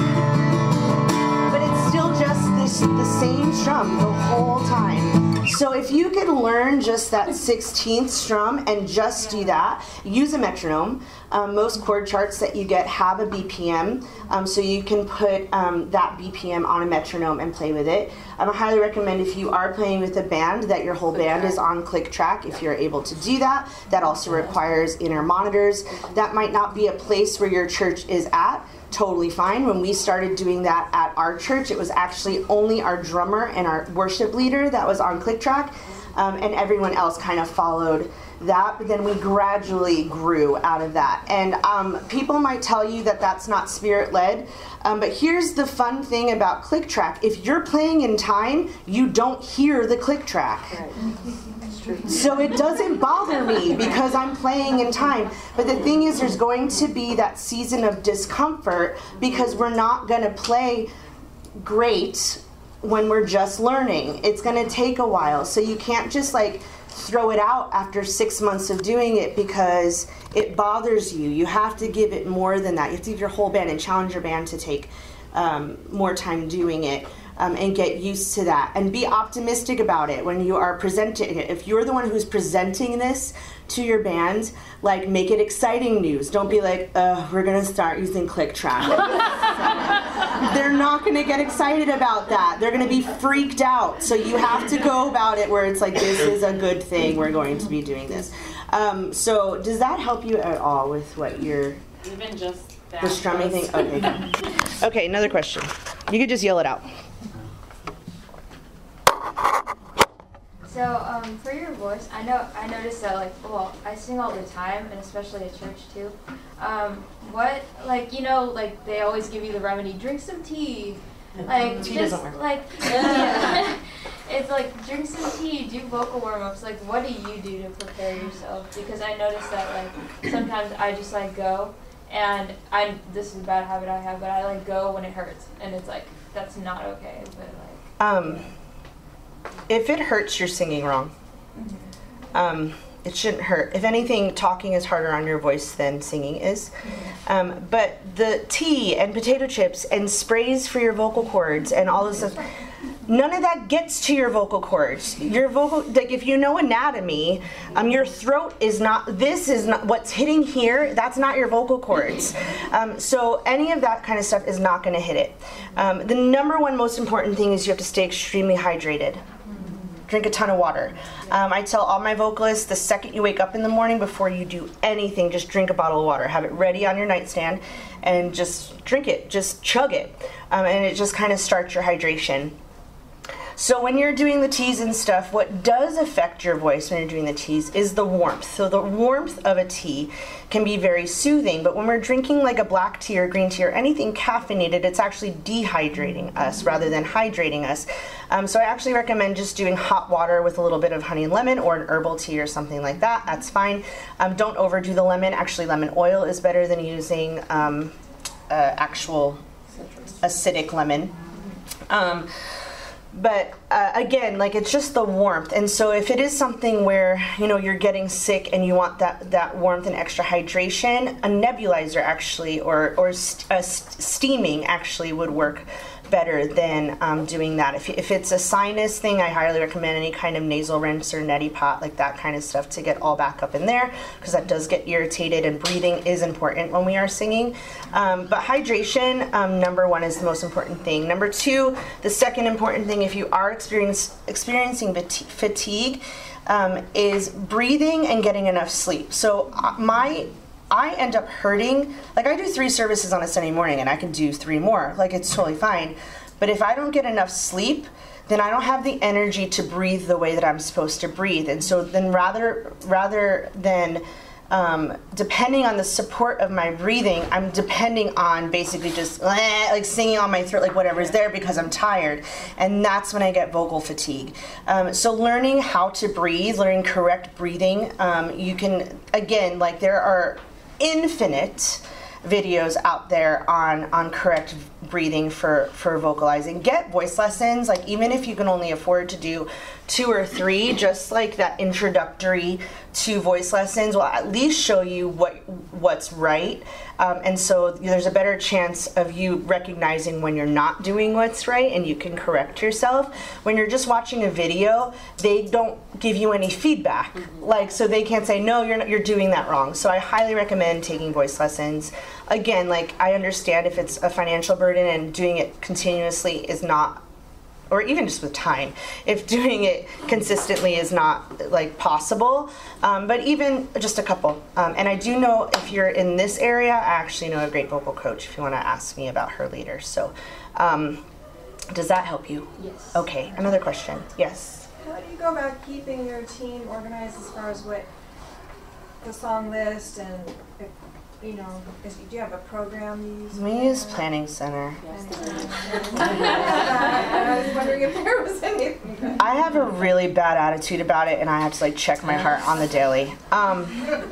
six. But it's still just this the same strum the whole time. So if you could learn just that sixteenth strum and just do that, use a metronome. Um, most chord charts that you get have a B P M, um, so you can put um, that B P M on a metronome and play with it. Um, I highly recommend, if you are playing with a band, that your whole band is on click track if you're able to do that. That also requires inner monitors. That might not be a place where your church is at. Totally fine. When we started doing that at our church, it was actually only our drummer and our worship leader that was on click track, um, and everyone else kind of followed that. But then we gradually grew out of that. And um, people might tell you that that's not spirit-led, um, but here's the fun thing about click track. If you're playing in time, you don't hear the click track. So it doesn't bother me because I'm playing in time. But the thing is, there's going to be that season of discomfort because we're not going to play great when we're just learning. It's going to take a while. So you can't just like throw it out after six months of doing it because it bothers you. You have to give it more than that. You have to give your whole band and challenge your band to take um, more time doing it. Um, and get used to that, and be optimistic about it when you are presenting it. If you're the one who's presenting this to your band, like, make it exciting news. Don't be like, uh, we're gonna start using click track. They're not gonna get excited about that. They're gonna be freaked out. So you have to go about it where it's like, this is a good thing, we're going to be doing this. Um, so does that help you at all with what you're... Even just that. The strumming thing? Okay, good. Okay, another question. You could just yell it out. So, um, for your voice, I know I noticed that, like, well, I sing all the time, and especially at church too. Um, what, like, you know, like they always give you the remedy, drink some tea. Like, tea just doesn't work. like, yeah. It's like, drink some tea, do vocal warm-ups. Like, what do you do to prepare yourself? Because I noticed that, like, sometimes I just like go, and I this is a bad habit I have, but I like go when it hurts, and it's like that's not okay. But like, Um. If it hurts, you're singing wrong. Um, it shouldn't hurt. If anything, talking is harder on your voice than singing is. Um, but the tea and potato chips and sprays for your vocal cords and all this stuff, none of that gets to your vocal cords. Your vocal, like if you know anatomy, um, your throat is not, this is not, what's hitting here, that's not your vocal cords. Um, so any of that kind of stuff is not gonna hit it. Um, the number one most important thing is you have to stay extremely hydrated. Drink a ton of water. Um, I tell all my vocalists, the second you wake up in the morning, before you do anything, just drink a bottle of water. Have it ready on your nightstand and just drink it, just chug it. Um, and it just kind of starts your hydration. So when you're doing the teas and stuff, what does affect your voice when you're doing the teas is the warmth. So the warmth of a tea can be very soothing, but when we're drinking like a black tea or green tea or anything caffeinated, it's actually dehydrating us rather than hydrating us. Um, so I actually recommend just doing hot water with a little bit of honey and lemon or an herbal tea or something like that. That's fine. Um, don't overdo the lemon. Actually, lemon oil is better than using um, uh, actual acidic lemon. Um, But uh, again, like it's just the warmth. And so if it is something where, you know, you're getting sick and you want that, that warmth and extra hydration, a nebulizer actually, or, or st- uh, st- steaming actually would work better than um, doing that. If, if it's a sinus thing, I highly recommend any kind of nasal rinse or neti pot, like that kind of stuff to get all back up in there, because that does get irritated, and breathing is important when we are singing. Um, but hydration, um, number one, is the most important thing. Number two, the second important thing, if you are experience, experiencing fatigue, um, is breathing and getting enough sleep. So uh, my I end up hurting, like I do three services on a Sunday morning and I can do three more, like it's totally fine. But if I don't get enough sleep, then I don't have the energy to breathe the way that I'm supposed to breathe. And so then rather, rather than um, depending on the support of my breathing, I'm depending on basically just like singing on my throat, like whatever's there, because I'm tired. And that's when I get vocal fatigue. Um, so learning how to breathe, learning correct breathing, um, you can, again, like there are infinite videos out there on on correct breathing for for vocalizing. Get voice lessons, like even if you can only afford to do two or three, just like that introductory to voice lessons will at least show you what what's right. Um, and so there's a better chance of you recognizing when you're not doing what's right, and you can correct yourself. When you're just watching a video, they don't give you any feedback. Mm-hmm. Like, so they can't say, no, you're not, you're doing that wrong. So I highly recommend taking voice lessons. Again, like I understand if it's a financial burden and doing it continuously is not, or even just with time, if doing it consistently is not like possible, um, but even just a couple. Um, and I do know if you're in this area, I actually know a great vocal coach if you want to ask me about her later. So um, does that help you? Yes. Okay, another question. Yes. How do you go about keeping your team organized as far as what the song list and, if, you know, is, do you have a program you use? We use Planning Center. Yes. I was wondering if there was anything. I have a really bad attitude about it, and I have to like check my heart on the daily. Um,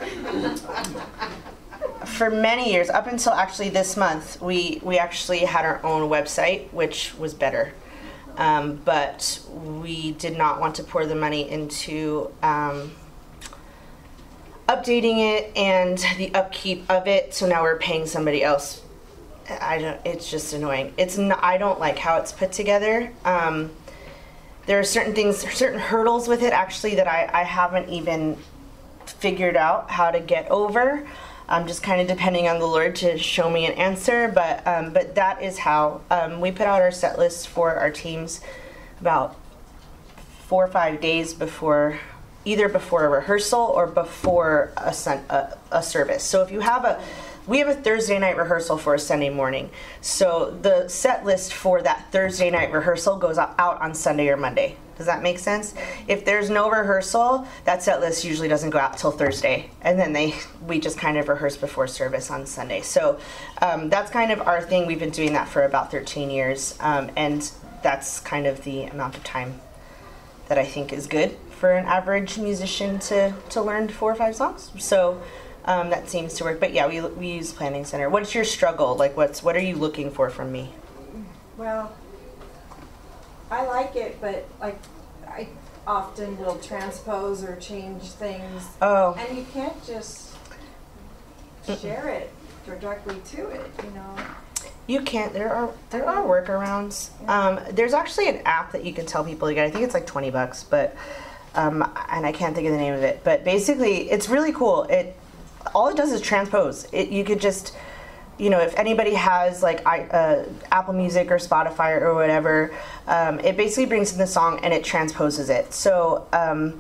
for many years, up until actually this month, we, we actually had our own website, which was better. Um, but we did not want to pour the money into um, updating it and the upkeep of it, so now we're paying somebody else. I don't. It's just annoying. It's not, I don't like how it's put together. Um, there are certain things, certain hurdles with it actually that I, I haven't even figured out how to get over. I'm just kind of depending on the Lord to show me an answer, but um, but that is how um, we put out our set list for our teams about four or five days before, either before a rehearsal or before a, sun, a, a service. So if you have a, we have a Thursday night rehearsal for a Sunday morning. So the set list for that Thursday night rehearsal goes out on Sunday or Monday. Does that make sense? If there's no rehearsal, that set list usually doesn't go out till Thursday, and then they we just kind of rehearse before service on Sunday. So um, that's kind of our thing. We've been doing that for about thirteen years, um, and that's kind of the amount of time that I think is good for an average musician to, to learn four or five songs. So um, that seems to work. But yeah, we we use Planning Center. What's your struggle? Like, what's what are you looking for from me? Well, I like it, but like I often will transpose or change things. Oh. And you can't just share it directly to it, you know. You can't. There are there are workarounds. Um, there's actually an app that you can tell people to get. I think it's like twenty bucks, but um, and I can't think of the name of it. But basically, it's really cool. It all it does is transpose. It you could just, you know, if anybody has like I, uh, Apple Music or Spotify or whatever, um, it basically brings in the song and it transposes it. So um,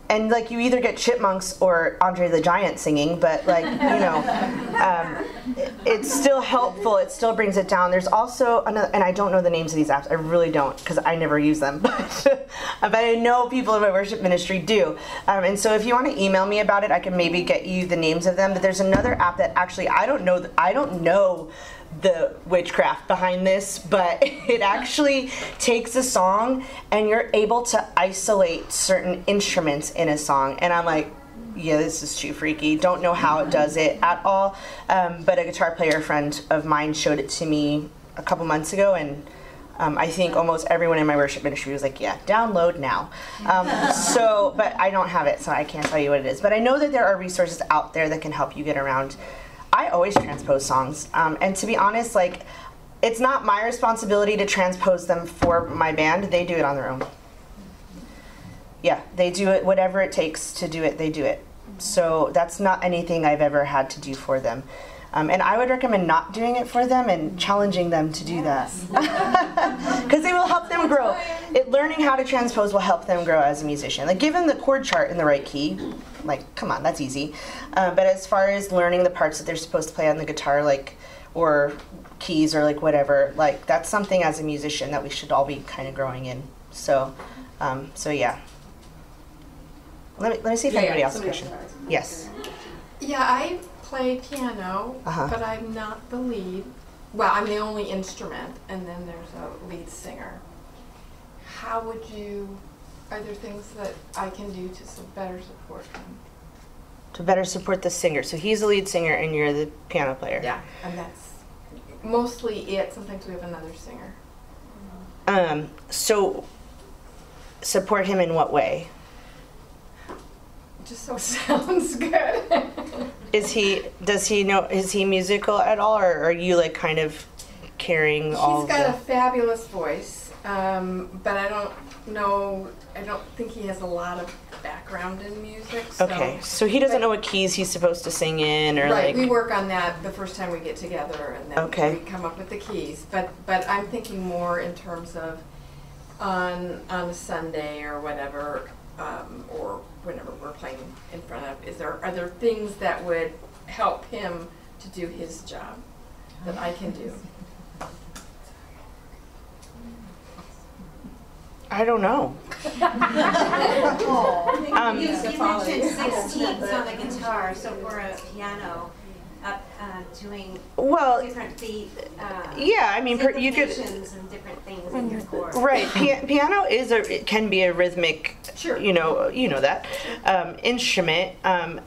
and like you either get Chipmunks or Andre the Giant singing, but like, you know, um, it, it's still helpful. It still brings it down. There's also another, and I don't know the names of these apps. I really don't, because I never use them. But, but I know people in my worship ministry do. Um, and so if you want to email me about it, I can maybe get you the names of them. But there's another app that actually I don't know. I don't know the witchcraft behind this, but it actually takes a song and you're able to isolate certain instruments in a song, and I'm like, yeah, this is too freaky. Don't know how it does it at all, um, but a guitar player friend of mine showed it to me a couple months ago, and um, I think almost everyone in my worship ministry was like, yeah, download now. Um, so, but I don't have it, so I can't tell you what it is, but I know that there are resources out there that can help you get around. I always transpose songs, um, and to be honest, like, it's not my responsibility to transpose them for my band. They do it on their own. Yeah, they do it, whatever it takes to do it, they do it. So that's not anything I've ever had to do for them. Um, and I would recommend not doing it for them and challenging them to do that. Because it will help them grow. It, learning how to transpose will help them grow as a musician. Like, give them the chord chart in the right key. Like, come on, that's easy. Um, but as far as learning the parts that they're supposed to play on the guitar, like, or keys or like whatever, like, that's something as a musician that we should all be kind of growing in. So, um, so yeah. Let me let me see if Yeah, anybody yeah, else has a somebody question. else has. Yes. Yeah, I play piano, Uh-huh. but I'm not the lead. Well, I'm the only instrument, and then there's a lead singer. How would you, are there things that I can do to su- better support him? To better support the singer. So he's the lead singer and you're the piano player. Yeah, and that's mostly it. Sometimes we have another singer. Um, so support him in what way? Just so it sounds good. Is he, does he know, is he musical at all, or are you like kind of carrying all He's got a the... fabulous voice, um, but I don't know, I don't think he has a lot of background in music. So. Okay, so he doesn't but- know what keys he's supposed to sing in, or Right, like... we work on that the first time we get together, and then Okay. we come up with the keys. But but I'm thinking more in terms of on on a Sunday or whatever, um, or whenever we're playing in front of. Is there are there things that would help him to do his job that I can do? I don't know. Um, You, you mentioned sixteenths on the guitar, so for a piano, up, uh, doing Well, different beat, uh, yeah, I mean, per, you could... syncopation and different things in your chord. Right, Pia- piano is a, it can be a rhythmic, Sure. you know, you know that, um, instrument. Um,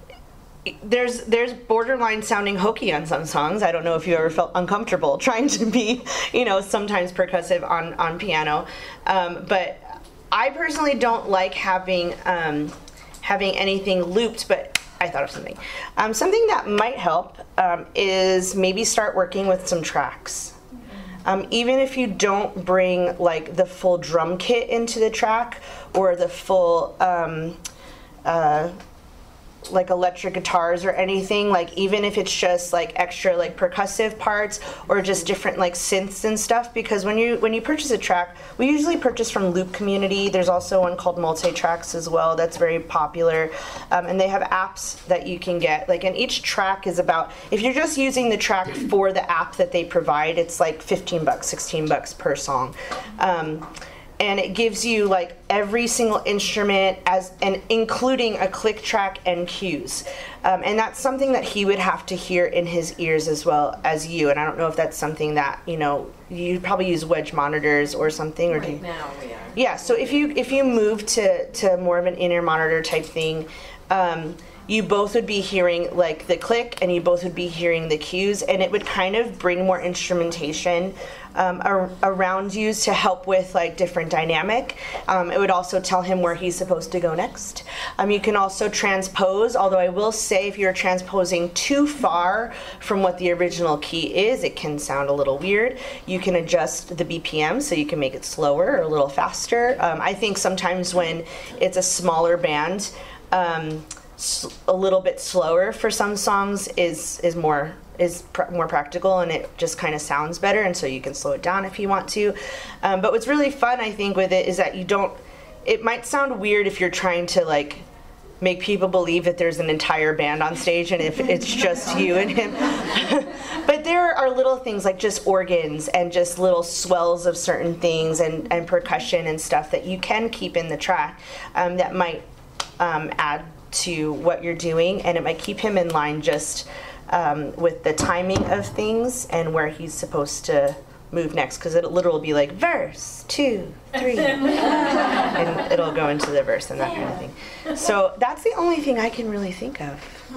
there's there's borderline sounding hokey on some songs. I don't know if you ever felt uncomfortable trying to be, you know, sometimes percussive on on piano, um, but I personally don't like having um, having anything looped. But I thought of something. Um, something that might help um, is maybe start working with some tracks. Um, even if you don't bring like the full drum kit into the track or the full um, uh, like electric guitars or anything, like even if it's just like extra like percussive parts or just different like synths and stuff, because when you when you purchase a track, we usually purchase from Loop Community. There's also one called Multitracks as well that's very popular, um, and they have apps that you can get, like, and each track is about, if you're just using the track for the app that they provide, it's like fifteen bucks, sixteen bucks per song. Um, and it gives you like every single instrument as and including a click track and cues, um, and that's something that he would have to hear in his ears as well as you. And I don't know if that's something that, you know, you probably use wedge monitors or something, or do you, Right now we are. yeah, so if you if you move to to more of an inner monitor type thing, um, you both would be hearing like the click and you both would be hearing the cues, and it would kind of bring more instrumentation um, ar- around you to help with like different dynamic. Um, it would also tell him where he's supposed to go next. Um, you can also transpose, although I will say if you're transposing too far from what the original key is, it can sound a little weird. You can adjust the B P M so you can make it slower or a little faster. Um, I think sometimes when it's a smaller band, um, a little bit slower for some songs is is more is pr- more practical, and it just kind of sounds better, and so you can slow it down if you want to. Um, but what's really fun, I think, with it is that you don't it might sound weird if you're trying to like make people believe that there's an entire band on stage and if it's just you and him. But there are little things like just organs and just little swells of certain things and, and percussion and stuff that you can keep in the track um, that might um, add to what you're doing, and it might keep him in line just um, with the timing of things and where he's supposed to move next, because it literally will be like verse two three and it'll go into the verse and that kind of thing. So that's the only thing I can really think of.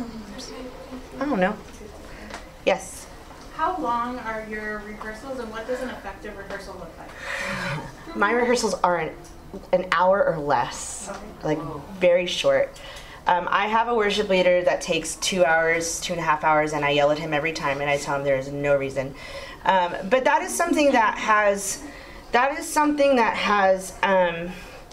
I don't know. Yes. How long are your rehearsals, and what does an effective rehearsal look like? My rehearsals are an, an hour or less, like very short. Um, I have a worship leader that takes two hours, two and a half hours, and I yell at him every time, and I tell him there is no reason. Um, but that is something that has, that is something that has, um,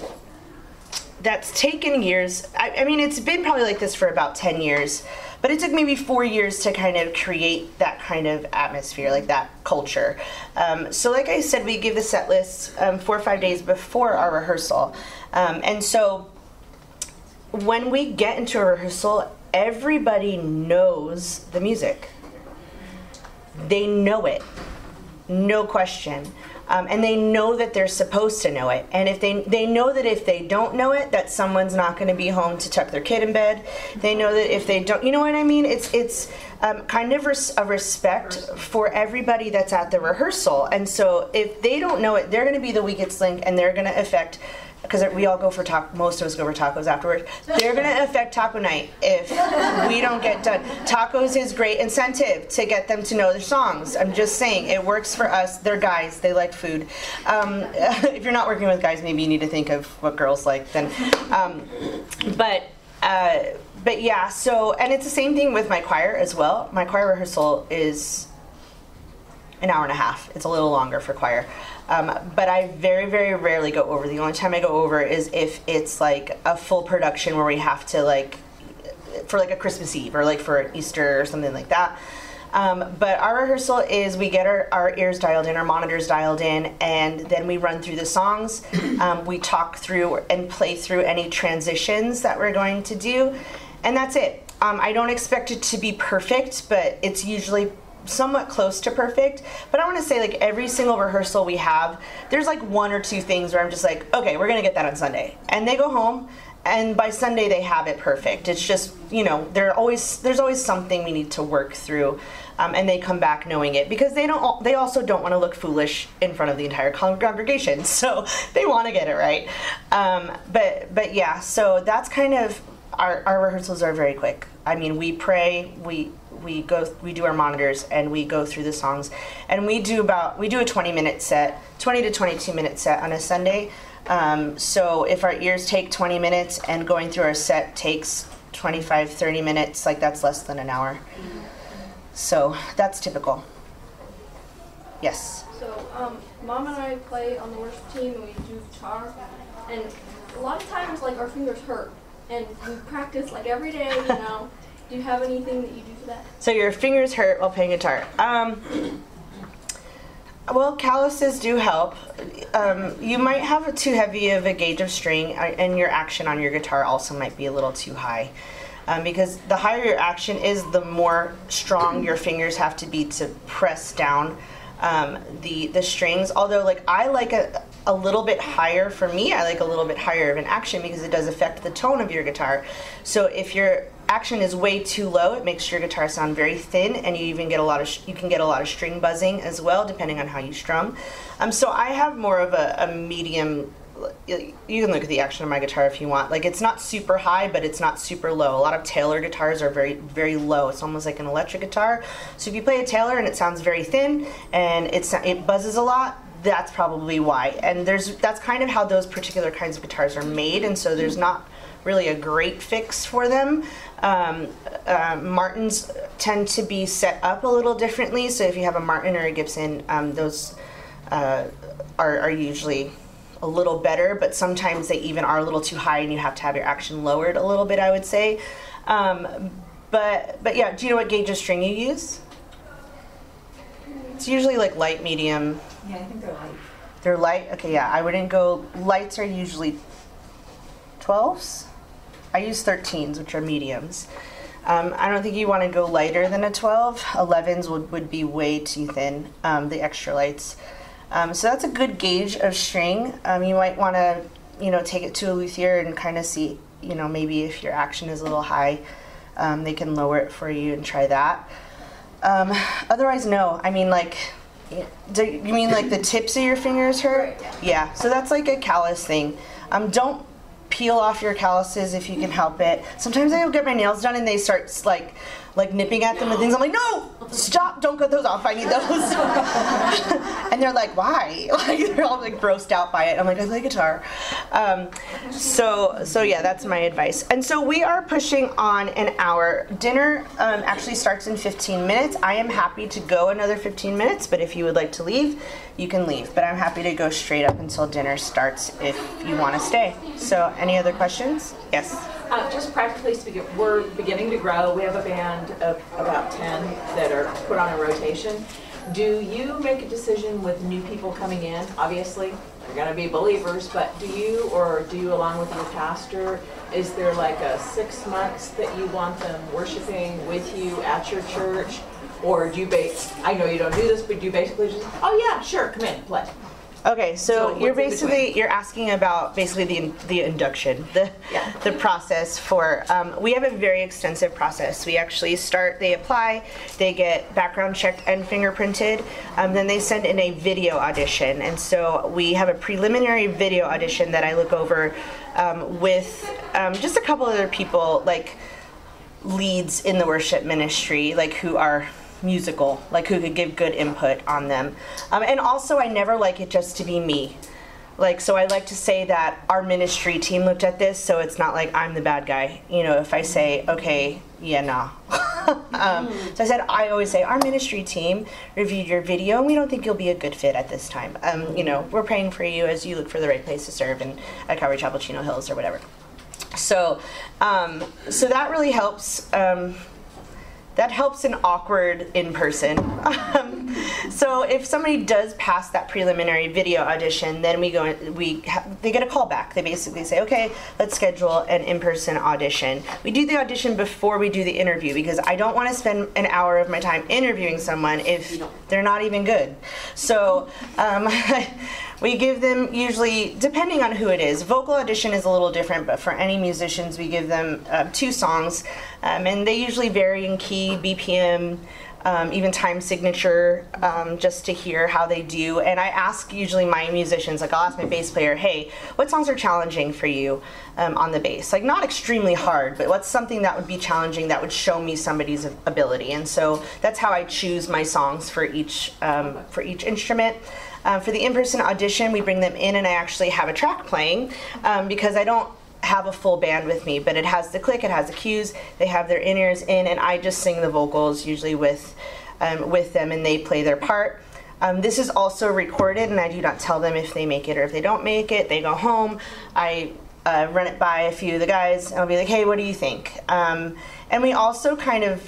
that's taken years. I, I mean, it's been probably like this for about ten years, but it took maybe four years to kind of create that kind of atmosphere, like that culture. Um, so like I said, we give the set list um, four or five days before our rehearsal. Um, and so when we get into a rehearsal, everybody knows the music. They know it, no question. Um, and they know that they're supposed to know it. And if they they know that if they don't know it, that someone's not going to be home to tuck their kid in bed. They know that if they don't, you know what I mean? It's it's um, kind of res- a respect for everybody that's at the rehearsal. And so if they don't know it, they're going to be the weakest link, and they're going to affect, because we all go for taco, most of us go for tacos afterwards. They're going to affect taco night if we don't get done. Tacos is great incentive to get them to know their songs. I'm just saying, it works for us. They're guys. They like food. Um, if you're not working with guys, maybe you need to think of what girls like then. Um, but uh, but yeah. So, and it's the same thing with my choir as well. My choir rehearsal is an hour and a half. It's a little longer for choir. Um, but I very, very rarely go over. The only time I go over is if it's like a full production where we have to like, for like a Christmas Eve or like for Easter or something like that. Um, but our rehearsal is we get our, our ears dialed in, our monitors dialed in, and then we run through the songs. Um, we talk through and play through any transitions that we're going to do. And that's it. Um, I don't expect it to be perfect, but it's usually somewhat close to perfect. But I want to say, like, every single rehearsal we have, there's like one or two things where I'm just like, okay, we're gonna get that on Sunday, and they go home and by Sunday they have it perfect. It's just, you know, there always there's always something we need to work through, um, and they come back knowing it, because they don't they also don't want to look foolish in front of the entire congregation, so they want to get it right. Um, but but yeah, so that's kind of our our rehearsals are very quick. I mean, we pray, we we go we do our monitors, and we go through the songs, and we do about we do a twenty minute set, twenty to twenty-two minute set on a Sunday. Um, so if our ears take twenty minutes and going through our set takes twenty-five, thirty minutes, like that's less than an hour. So that's typical. Yes. So um, Mom and I play on the worship team, and we do guitar, and a lot of times like our fingers hurt, and we practice like every day, you know. Do you have anything that you do for that? So your fingers hurt while playing guitar. Um, well, calluses do help. Um, you might have a too heavy of a gauge of string, and your action on your guitar also might be a little too high. Um, because the higher your action is, the more strong your fingers have to be to press down um, the the strings. Although, like, I like a, a little bit higher. For me, I like a little bit higher of an action, because it does affect the tone of your guitar. So if your action is way too low, it makes your guitar sound very thin, and you even get a lot of sh- you can get a lot of string buzzing as well, depending on how you strum. Um, so I have more of a, a medium. You can look at the action of my guitar if you want. Like, it's not super high, but it's not super low. A lot of Taylor guitars are very, very low. It's almost like an electric guitar. So if you play a Taylor and it sounds very thin and it's it buzzes a lot, that's probably why. And there's that's kind of how those particular kinds of guitars are made. And so there's not really a great fix for them. Um, uh, Martins tend to be set up a little differently. So if you have a Martin or a Gibson, um, those uh, are, are usually a little better, but sometimes they even are a little too high, and you have to have your action lowered a little bit, I would say. Um, but but yeah, do you know what gauge of string you use? It's usually like light, medium. Yeah, I think they're light. They're light? Okay, yeah, I wouldn't go, lights are usually twelves. I use thirteens, which are mediums. Um, I don't think you want to go lighter than a twelve. elevens would, would be way too thin, um, the extra lights. Um, so that's a good gauge of string. Um, you might want to, you know, take it to a luthier and kind of see, you know, maybe if your action is a little high, um, they can lower it for you and try that. Um, otherwise, no. I mean, like, do you mean like the tips of your fingers hurt? Right, yeah. Yeah. So that's like a callus thing. Um, don't peel off your calluses if you can help it. Sometimes I go get my nails done and they start like like nipping at them and things. I'm like, no, stop, don't cut those off. I need those. And they're like, why? Like they're all like grossed out by it. I'm like, I play guitar. Um, so so yeah, that's my advice. And so we are pushing on an hour. Dinner um, actually starts in fifteen minutes. I am happy to go another fifteen minutes, but if you would like to leave, you can leave. But I'm happy to go straight up until dinner starts if you want to stay. So any other questions? Yes. Uh, just practically speaking, we're beginning to grow. We have a band of about ten that are put on a rotation. Do you make a decision with new people coming in? Obviously, they're going to be believers, but do you, or do you along with your pastor, is there like a six months that you want them worshiping with you at your church? Or do you base, I know you don't do this, but do you basically just, oh yeah, sure, come in, play. Okay, so, So you're what's in basically you're asking about basically the the induction, the Yeah. the process for. Um, we have a very extensive process. We actually start. They apply, they get background checked and fingerprinted. Um, then they send in a video audition, and so we have a preliminary video audition that I look over um, with um, just a couple other people, like leads in the worship ministry, like who are musical, like who could give good input on them. Um, and also I never like it just to be me. Like, so I like to say that our ministry team looked at this, so it's not like I'm the bad guy. You know, if I say, okay, yeah, nah. um, so I said, I always say, our ministry team reviewed your video and we don't think you'll be a good fit at this time. Um, you know, we're praying for you as you look for the right place to serve in at Calvary Chapel Chino Hills or whatever. So, um, so that really helps. Um, That helps in awkward in person. Um, so if somebody does pass that preliminary video audition, then we go. We ha- they get a call back. They basically say, "Okay, let's schedule an in-person audition." We do the audition before we do the interview because I don't want to spend an hour of my time interviewing someone if they're not even good. So um, we give them usually, depending on who it is. Vocal audition is a little different, but for any musicians, we give them uh, two songs, um, and they usually vary in key, B P M, um, even time signature, um, just to hear how they do. And I ask usually my musicians, like I'll ask my bass player, hey, what songs are challenging for you um, on the bass? Like not extremely hard, but what's something that would be challenging that would show me somebody's ability? And so that's how I choose my songs for each um, for each instrument. Um, for the in-person audition, we bring them in and I actually have a track playing um, because I don't have a full band with me, but it has the click, it has the cues, they have their in-ears in, and I just sing the vocals usually with um, with them and they play their part. Um, this is also recorded and I do not tell them if they make it or if they don't make it. They go home, I uh, run it by a few of the guys, and I'll be like, hey, what do you think? Um, and we also kind of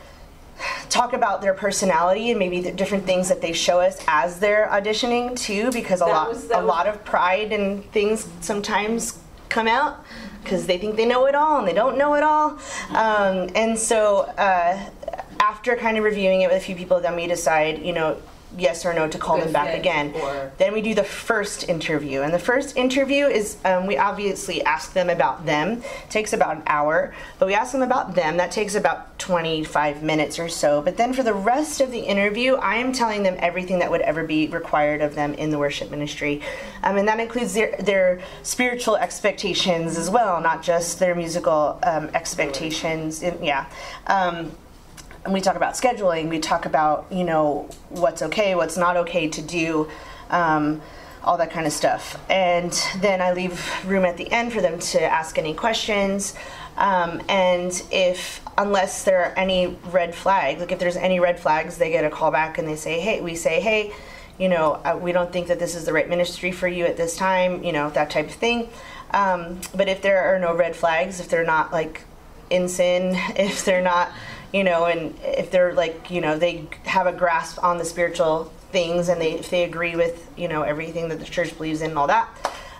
talk about their personality and maybe the different things that they show us as they're auditioning too, because a That lot was- that a was- lot of pride and things sometimes come out because they think they know it all and they don't know it all. Um, and so uh, after kind of reviewing it with a few people, then we decide, you know, yes or no to call Good them back fit, again. or- Then we do the first interview, and the first interview is um, we obviously ask them about them. It takes about an hour, but we ask them about them. That takes about twenty-five minutes or so. But then for the rest of the interview, I am telling them everything that would ever be required of them in the worship ministry, um, and that includes their their spiritual expectations as well, not just their musical um, expectations. And, yeah. Um, And we talk about scheduling, we talk about, you know, what's okay, what's not okay to do, um, all that kind of stuff. And then I leave room at the end for them to ask any questions. Um, and if, unless there are any red flags, like if there's any red flags, they get a call back and they say, hey, we say, hey, you know, uh, we don't think that this is the right ministry for you at this time, you know, that type of thing. Um, but if there are no red flags, if they're not like in sin, if they're not, you know, and if they're like, you know, they have a grasp on the spiritual things and they if they agree with, you know, everything that the church believes in and all that,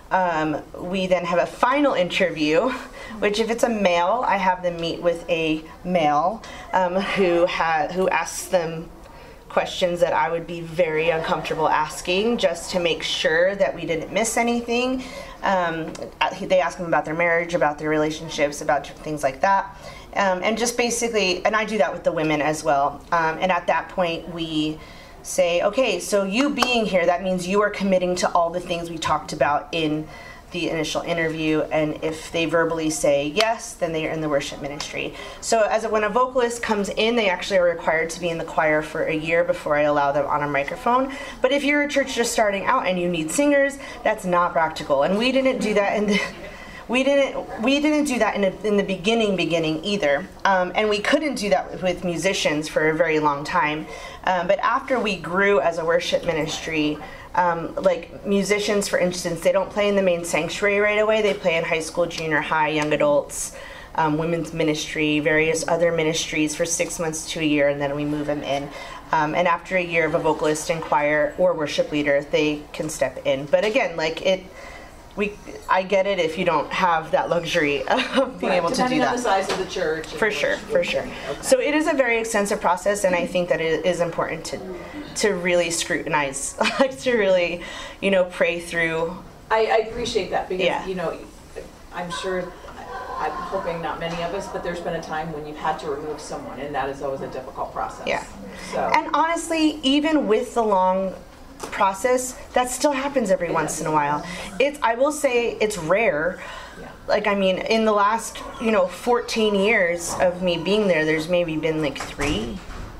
Um, we then have a final interview, which if it's a male, I have them meet with a male um, who ha- who asks them questions that I would be very uncomfortable asking, just to make sure that we didn't miss anything. Um, they ask them about their marriage, about their relationships, about things like that. Um, and just basically, and I do that with the women as well. Um, and at that point, we say, okay, so you being here, that means you are committing to all the things we talked about in the initial interview, and if they verbally say yes, then they are in the worship ministry. So as a, when a vocalist comes in, they actually are required to be in the choir for a year before I allow them on a microphone. But if you're a church just starting out and you need singers, that's not practical. And we didn't do that in the we didn't we didn't do that in, a, in the beginning beginning either. Um, and we couldn't do that with, with musicians for a very long time. Um, but after we grew as a worship ministry, Um, like musicians, for instance, they don't play in the main sanctuary right away. They play in high school, junior high, young adults, um, women's ministry, various other ministries for six months to a year, and then we move them in. Um, and after a year of a vocalist and choir or worship leader, they can step in. But again, like it, we, I get it if you don't have that luxury of being Right, able to do depending that. on the size of the church. and For sure, which- for sure. Okay. So it is a very extensive process, and I think that it is important to to really scrutinize, like to really, you know, pray through. I, I appreciate that because, Yeah. you know, I'm sure, I'm hoping not many of us, but there's been a time when you've had to remove someone, and that is always a difficult process. Yeah. So, And honestly, even with the long process, that still happens every It once does. in a while. It's, I will say, it's rare. yeah. Like, I mean, in the last, you know, fourteen years of me being there, there's maybe been like three.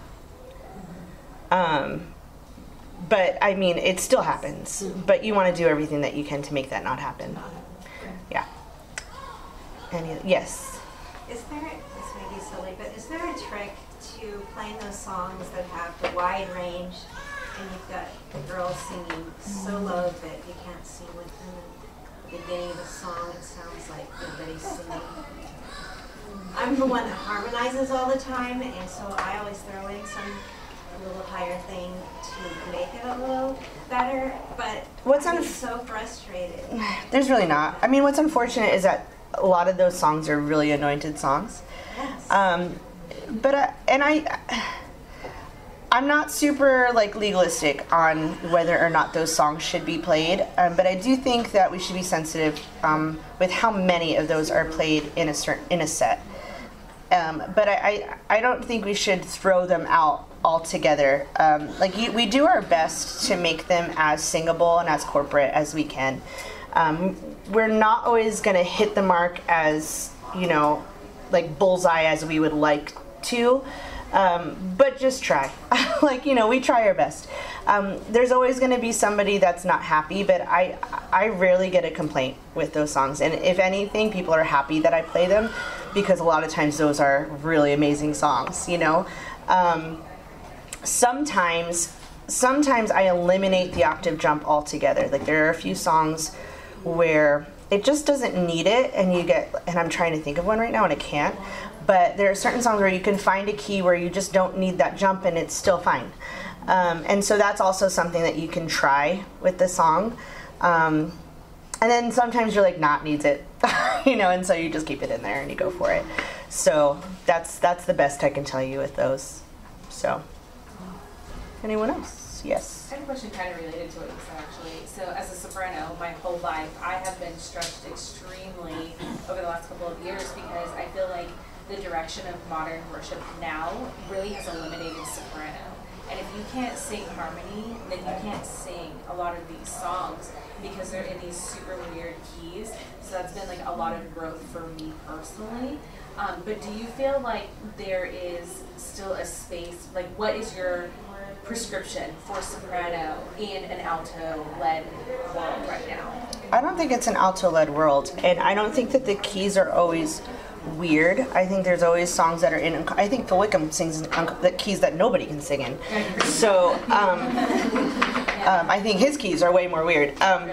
Um, but I mean, it still happens. But you want to do everything that you can to make that not happen. Yeah. Any, yes. Is there, this may be silly, but is there a trick to playing those songs that have the wide range and you've got the girls singing so low that you can't sing with them? At the beginning of the song, it sounds like everybody's singing. I'm the one that harmonizes all the time, and so I always throw in some little higher thing to make it a little better, but What's I'm unf- so frustrated. There's really not. I mean, what's unfortunate is that a lot of those songs are really anointed songs. Yes. Um, but uh, and I, I'm not super like legalistic on whether or not those songs should be played. Um, but I do think that we should be sensitive um, with how many of those are played in a certain in a set. Um, but I, I, I don't think we should throw them out altogether. Um, like you, we do our best to make them as singable and as corporate as we can. Um, we're not always going to hit the mark as, you know, like bullseye as we would like to, um, but just try. Like, you know, we try our best. Um, there's always going to be somebody that's not happy, but I, I rarely get a complaint with those songs. And if anything, people are happy that I play them because a lot of times those are really amazing songs, you know. Um, sometimes, sometimes I eliminate the octave jump altogether. Like there are a few songs where it just doesn't need it, and you get, and I'm trying to think of one right now and I can't, but there are certain songs where you can find a key where you just don't need that jump and it's still fine. Um, and so that's also something that you can try with the song. Um, and then sometimes you're like, nah, it needs it, you know, and so you just keep it in there and you go for it. So that's that's the best I can tell you with those. So, anyone else? Yes. I have a question kind of related to what you said, actually. So as a soprano, my whole life, I have been stretched extremely over the last couple of years because I feel like the direction of modern worship now really has eliminated soprano. And if you can't sing harmony, then you can't sing a lot of these songs because they're in these super weird keys. So that's been like a lot of growth for me personally. Um, but do you feel like there is still a space, like what is your prescription for soprano in an alto-led world right now? I don't think it's an alto-led world, and I don't think that the keys are always weird. I think there's always songs that are in. I think Phil Wickham sings in the keys that nobody can sing in. So um, um, I think his keys are way more weird. Um,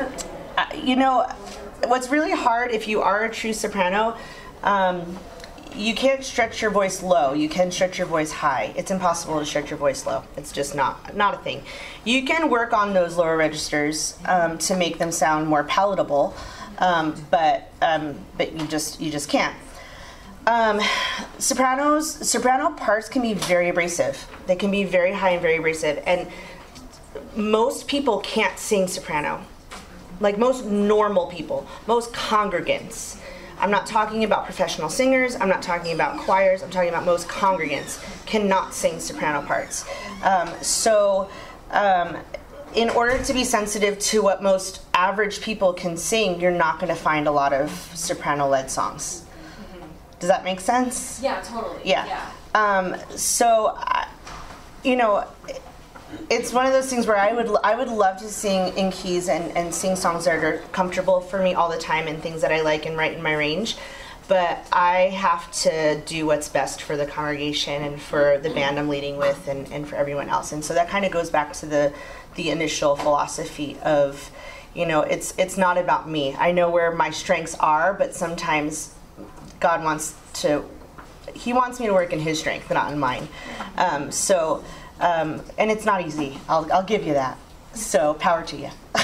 uh, you know, what's really hard if you are a true soprano, um, you can't stretch your voice low. You can stretch your voice high. It's impossible to stretch your voice low. It's just not not a thing. You can work on those lower registers um, to make them sound more palatable, um, but um, but you just you just can't. Um, sopranos soprano parts can be very abrasive. They can be very high and very abrasive, and most people can't sing soprano. Like most normal people, most congregants. I'm not talking about professional singers, I'm not talking about choirs, I'm talking about most congregants cannot sing soprano parts. Um, so um, in order to be sensitive to what most average people can sing, you're not going to find a lot of soprano-led songs. Does that make sense? Yeah, totally. Yeah. yeah. Um, so, I- you know, it's one of those things where I would I would love to sing in keys and, and sing songs that are comfortable for me all the time and things that I like and write in my range, but I have to do what's best for the congregation and for the band I'm leading with and, and for everyone else. And so that kind of goes back to the the initial philosophy of, you know, it's it's not about me. I know where my strengths are, but sometimes God wants to, he wants me to work in his strength, not in mine. Um, so. Um, and it's not easy. I'll, I'll give you that. So power to you. You know what?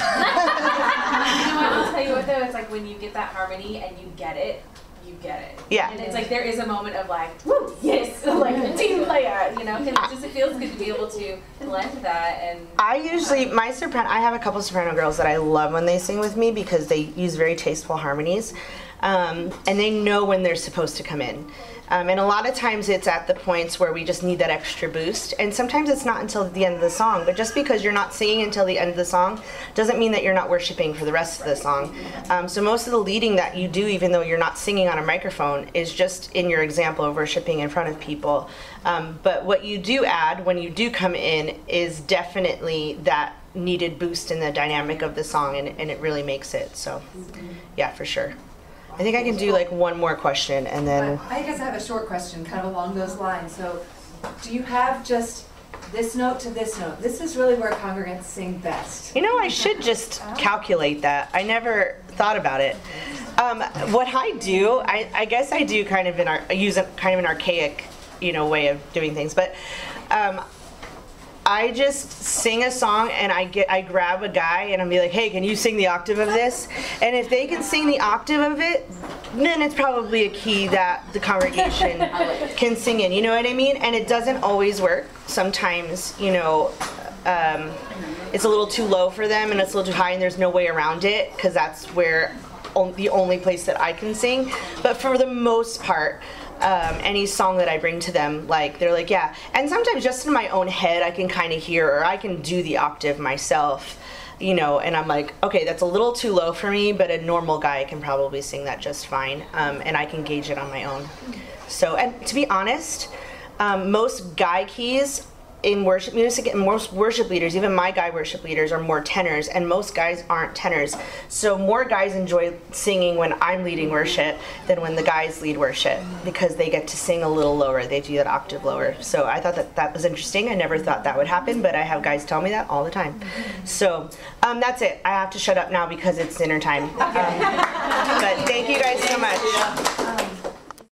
I'll tell you what though. It's like when you get that harmony and you get it, you get it. Yeah. And it's like there is a moment of like, woo, yes, like a team player. You know, because it just it feels good to be able to blend that and. I usually my soprano. I have a couple soprano girls that I love when they sing with me because they use very tasteful harmonies, um, and they know when they're supposed to come in. Um, and a lot of times it's at the points where we just need that extra boost. And sometimes it's not until the end of the song. But just because you're not singing until the end of the song doesn't mean that you're not worshiping for the rest of the song. Um, so most of the leading that you do, even though you're not singing on a microphone, is just in your example of worshiping in front of people. Um, but what you do add when you do come in is definitely that needed boost in the dynamic of the song, and, and it really makes it. So, yeah, for sure. I think I can do like one more question and then. I guess I have a short question kind of along those lines. So do you have just this note to this note? This is really where congregants sing best. You know, I should just calculate that. I never thought about it. Um, what I do, I, I guess I do kind of in our, I use a kind of an archaic, you know, way of doing things, but um, I just sing a song and I get I grab a guy and I'm be like, hey, can you sing the octave of this? And if they can sing the octave of it, then it's probably a key that the congregation can sing in. You know what I mean? And it doesn't always work. Sometimes, you know, um, it's a little too low for them and it's a little too high and there's no way around it because that's where on, the only place that I can sing. But for the most part, Um, any song that I bring to them, like they're like, yeah. And sometimes just in my own head, I can kind of hear, or I can do the octave myself, you know. And I'm like, okay, that's a little too low for me, but a normal guy can probably sing that just fine, um, and I can gauge it on my own. So, and to be honest, um, most guy keys in worship music, and most worship leaders, even my guy worship leaders, are more tenors, and most guys aren't tenors. So more guys enjoy singing when I'm leading worship than when the guys lead worship because they get to sing a little lower. They do that octave lower. So I thought that that was interesting. I never thought that would happen, but I have guys tell me that all the time. So um, that's it. I have to shut up now because it's dinner time. Um, but thank you guys so much.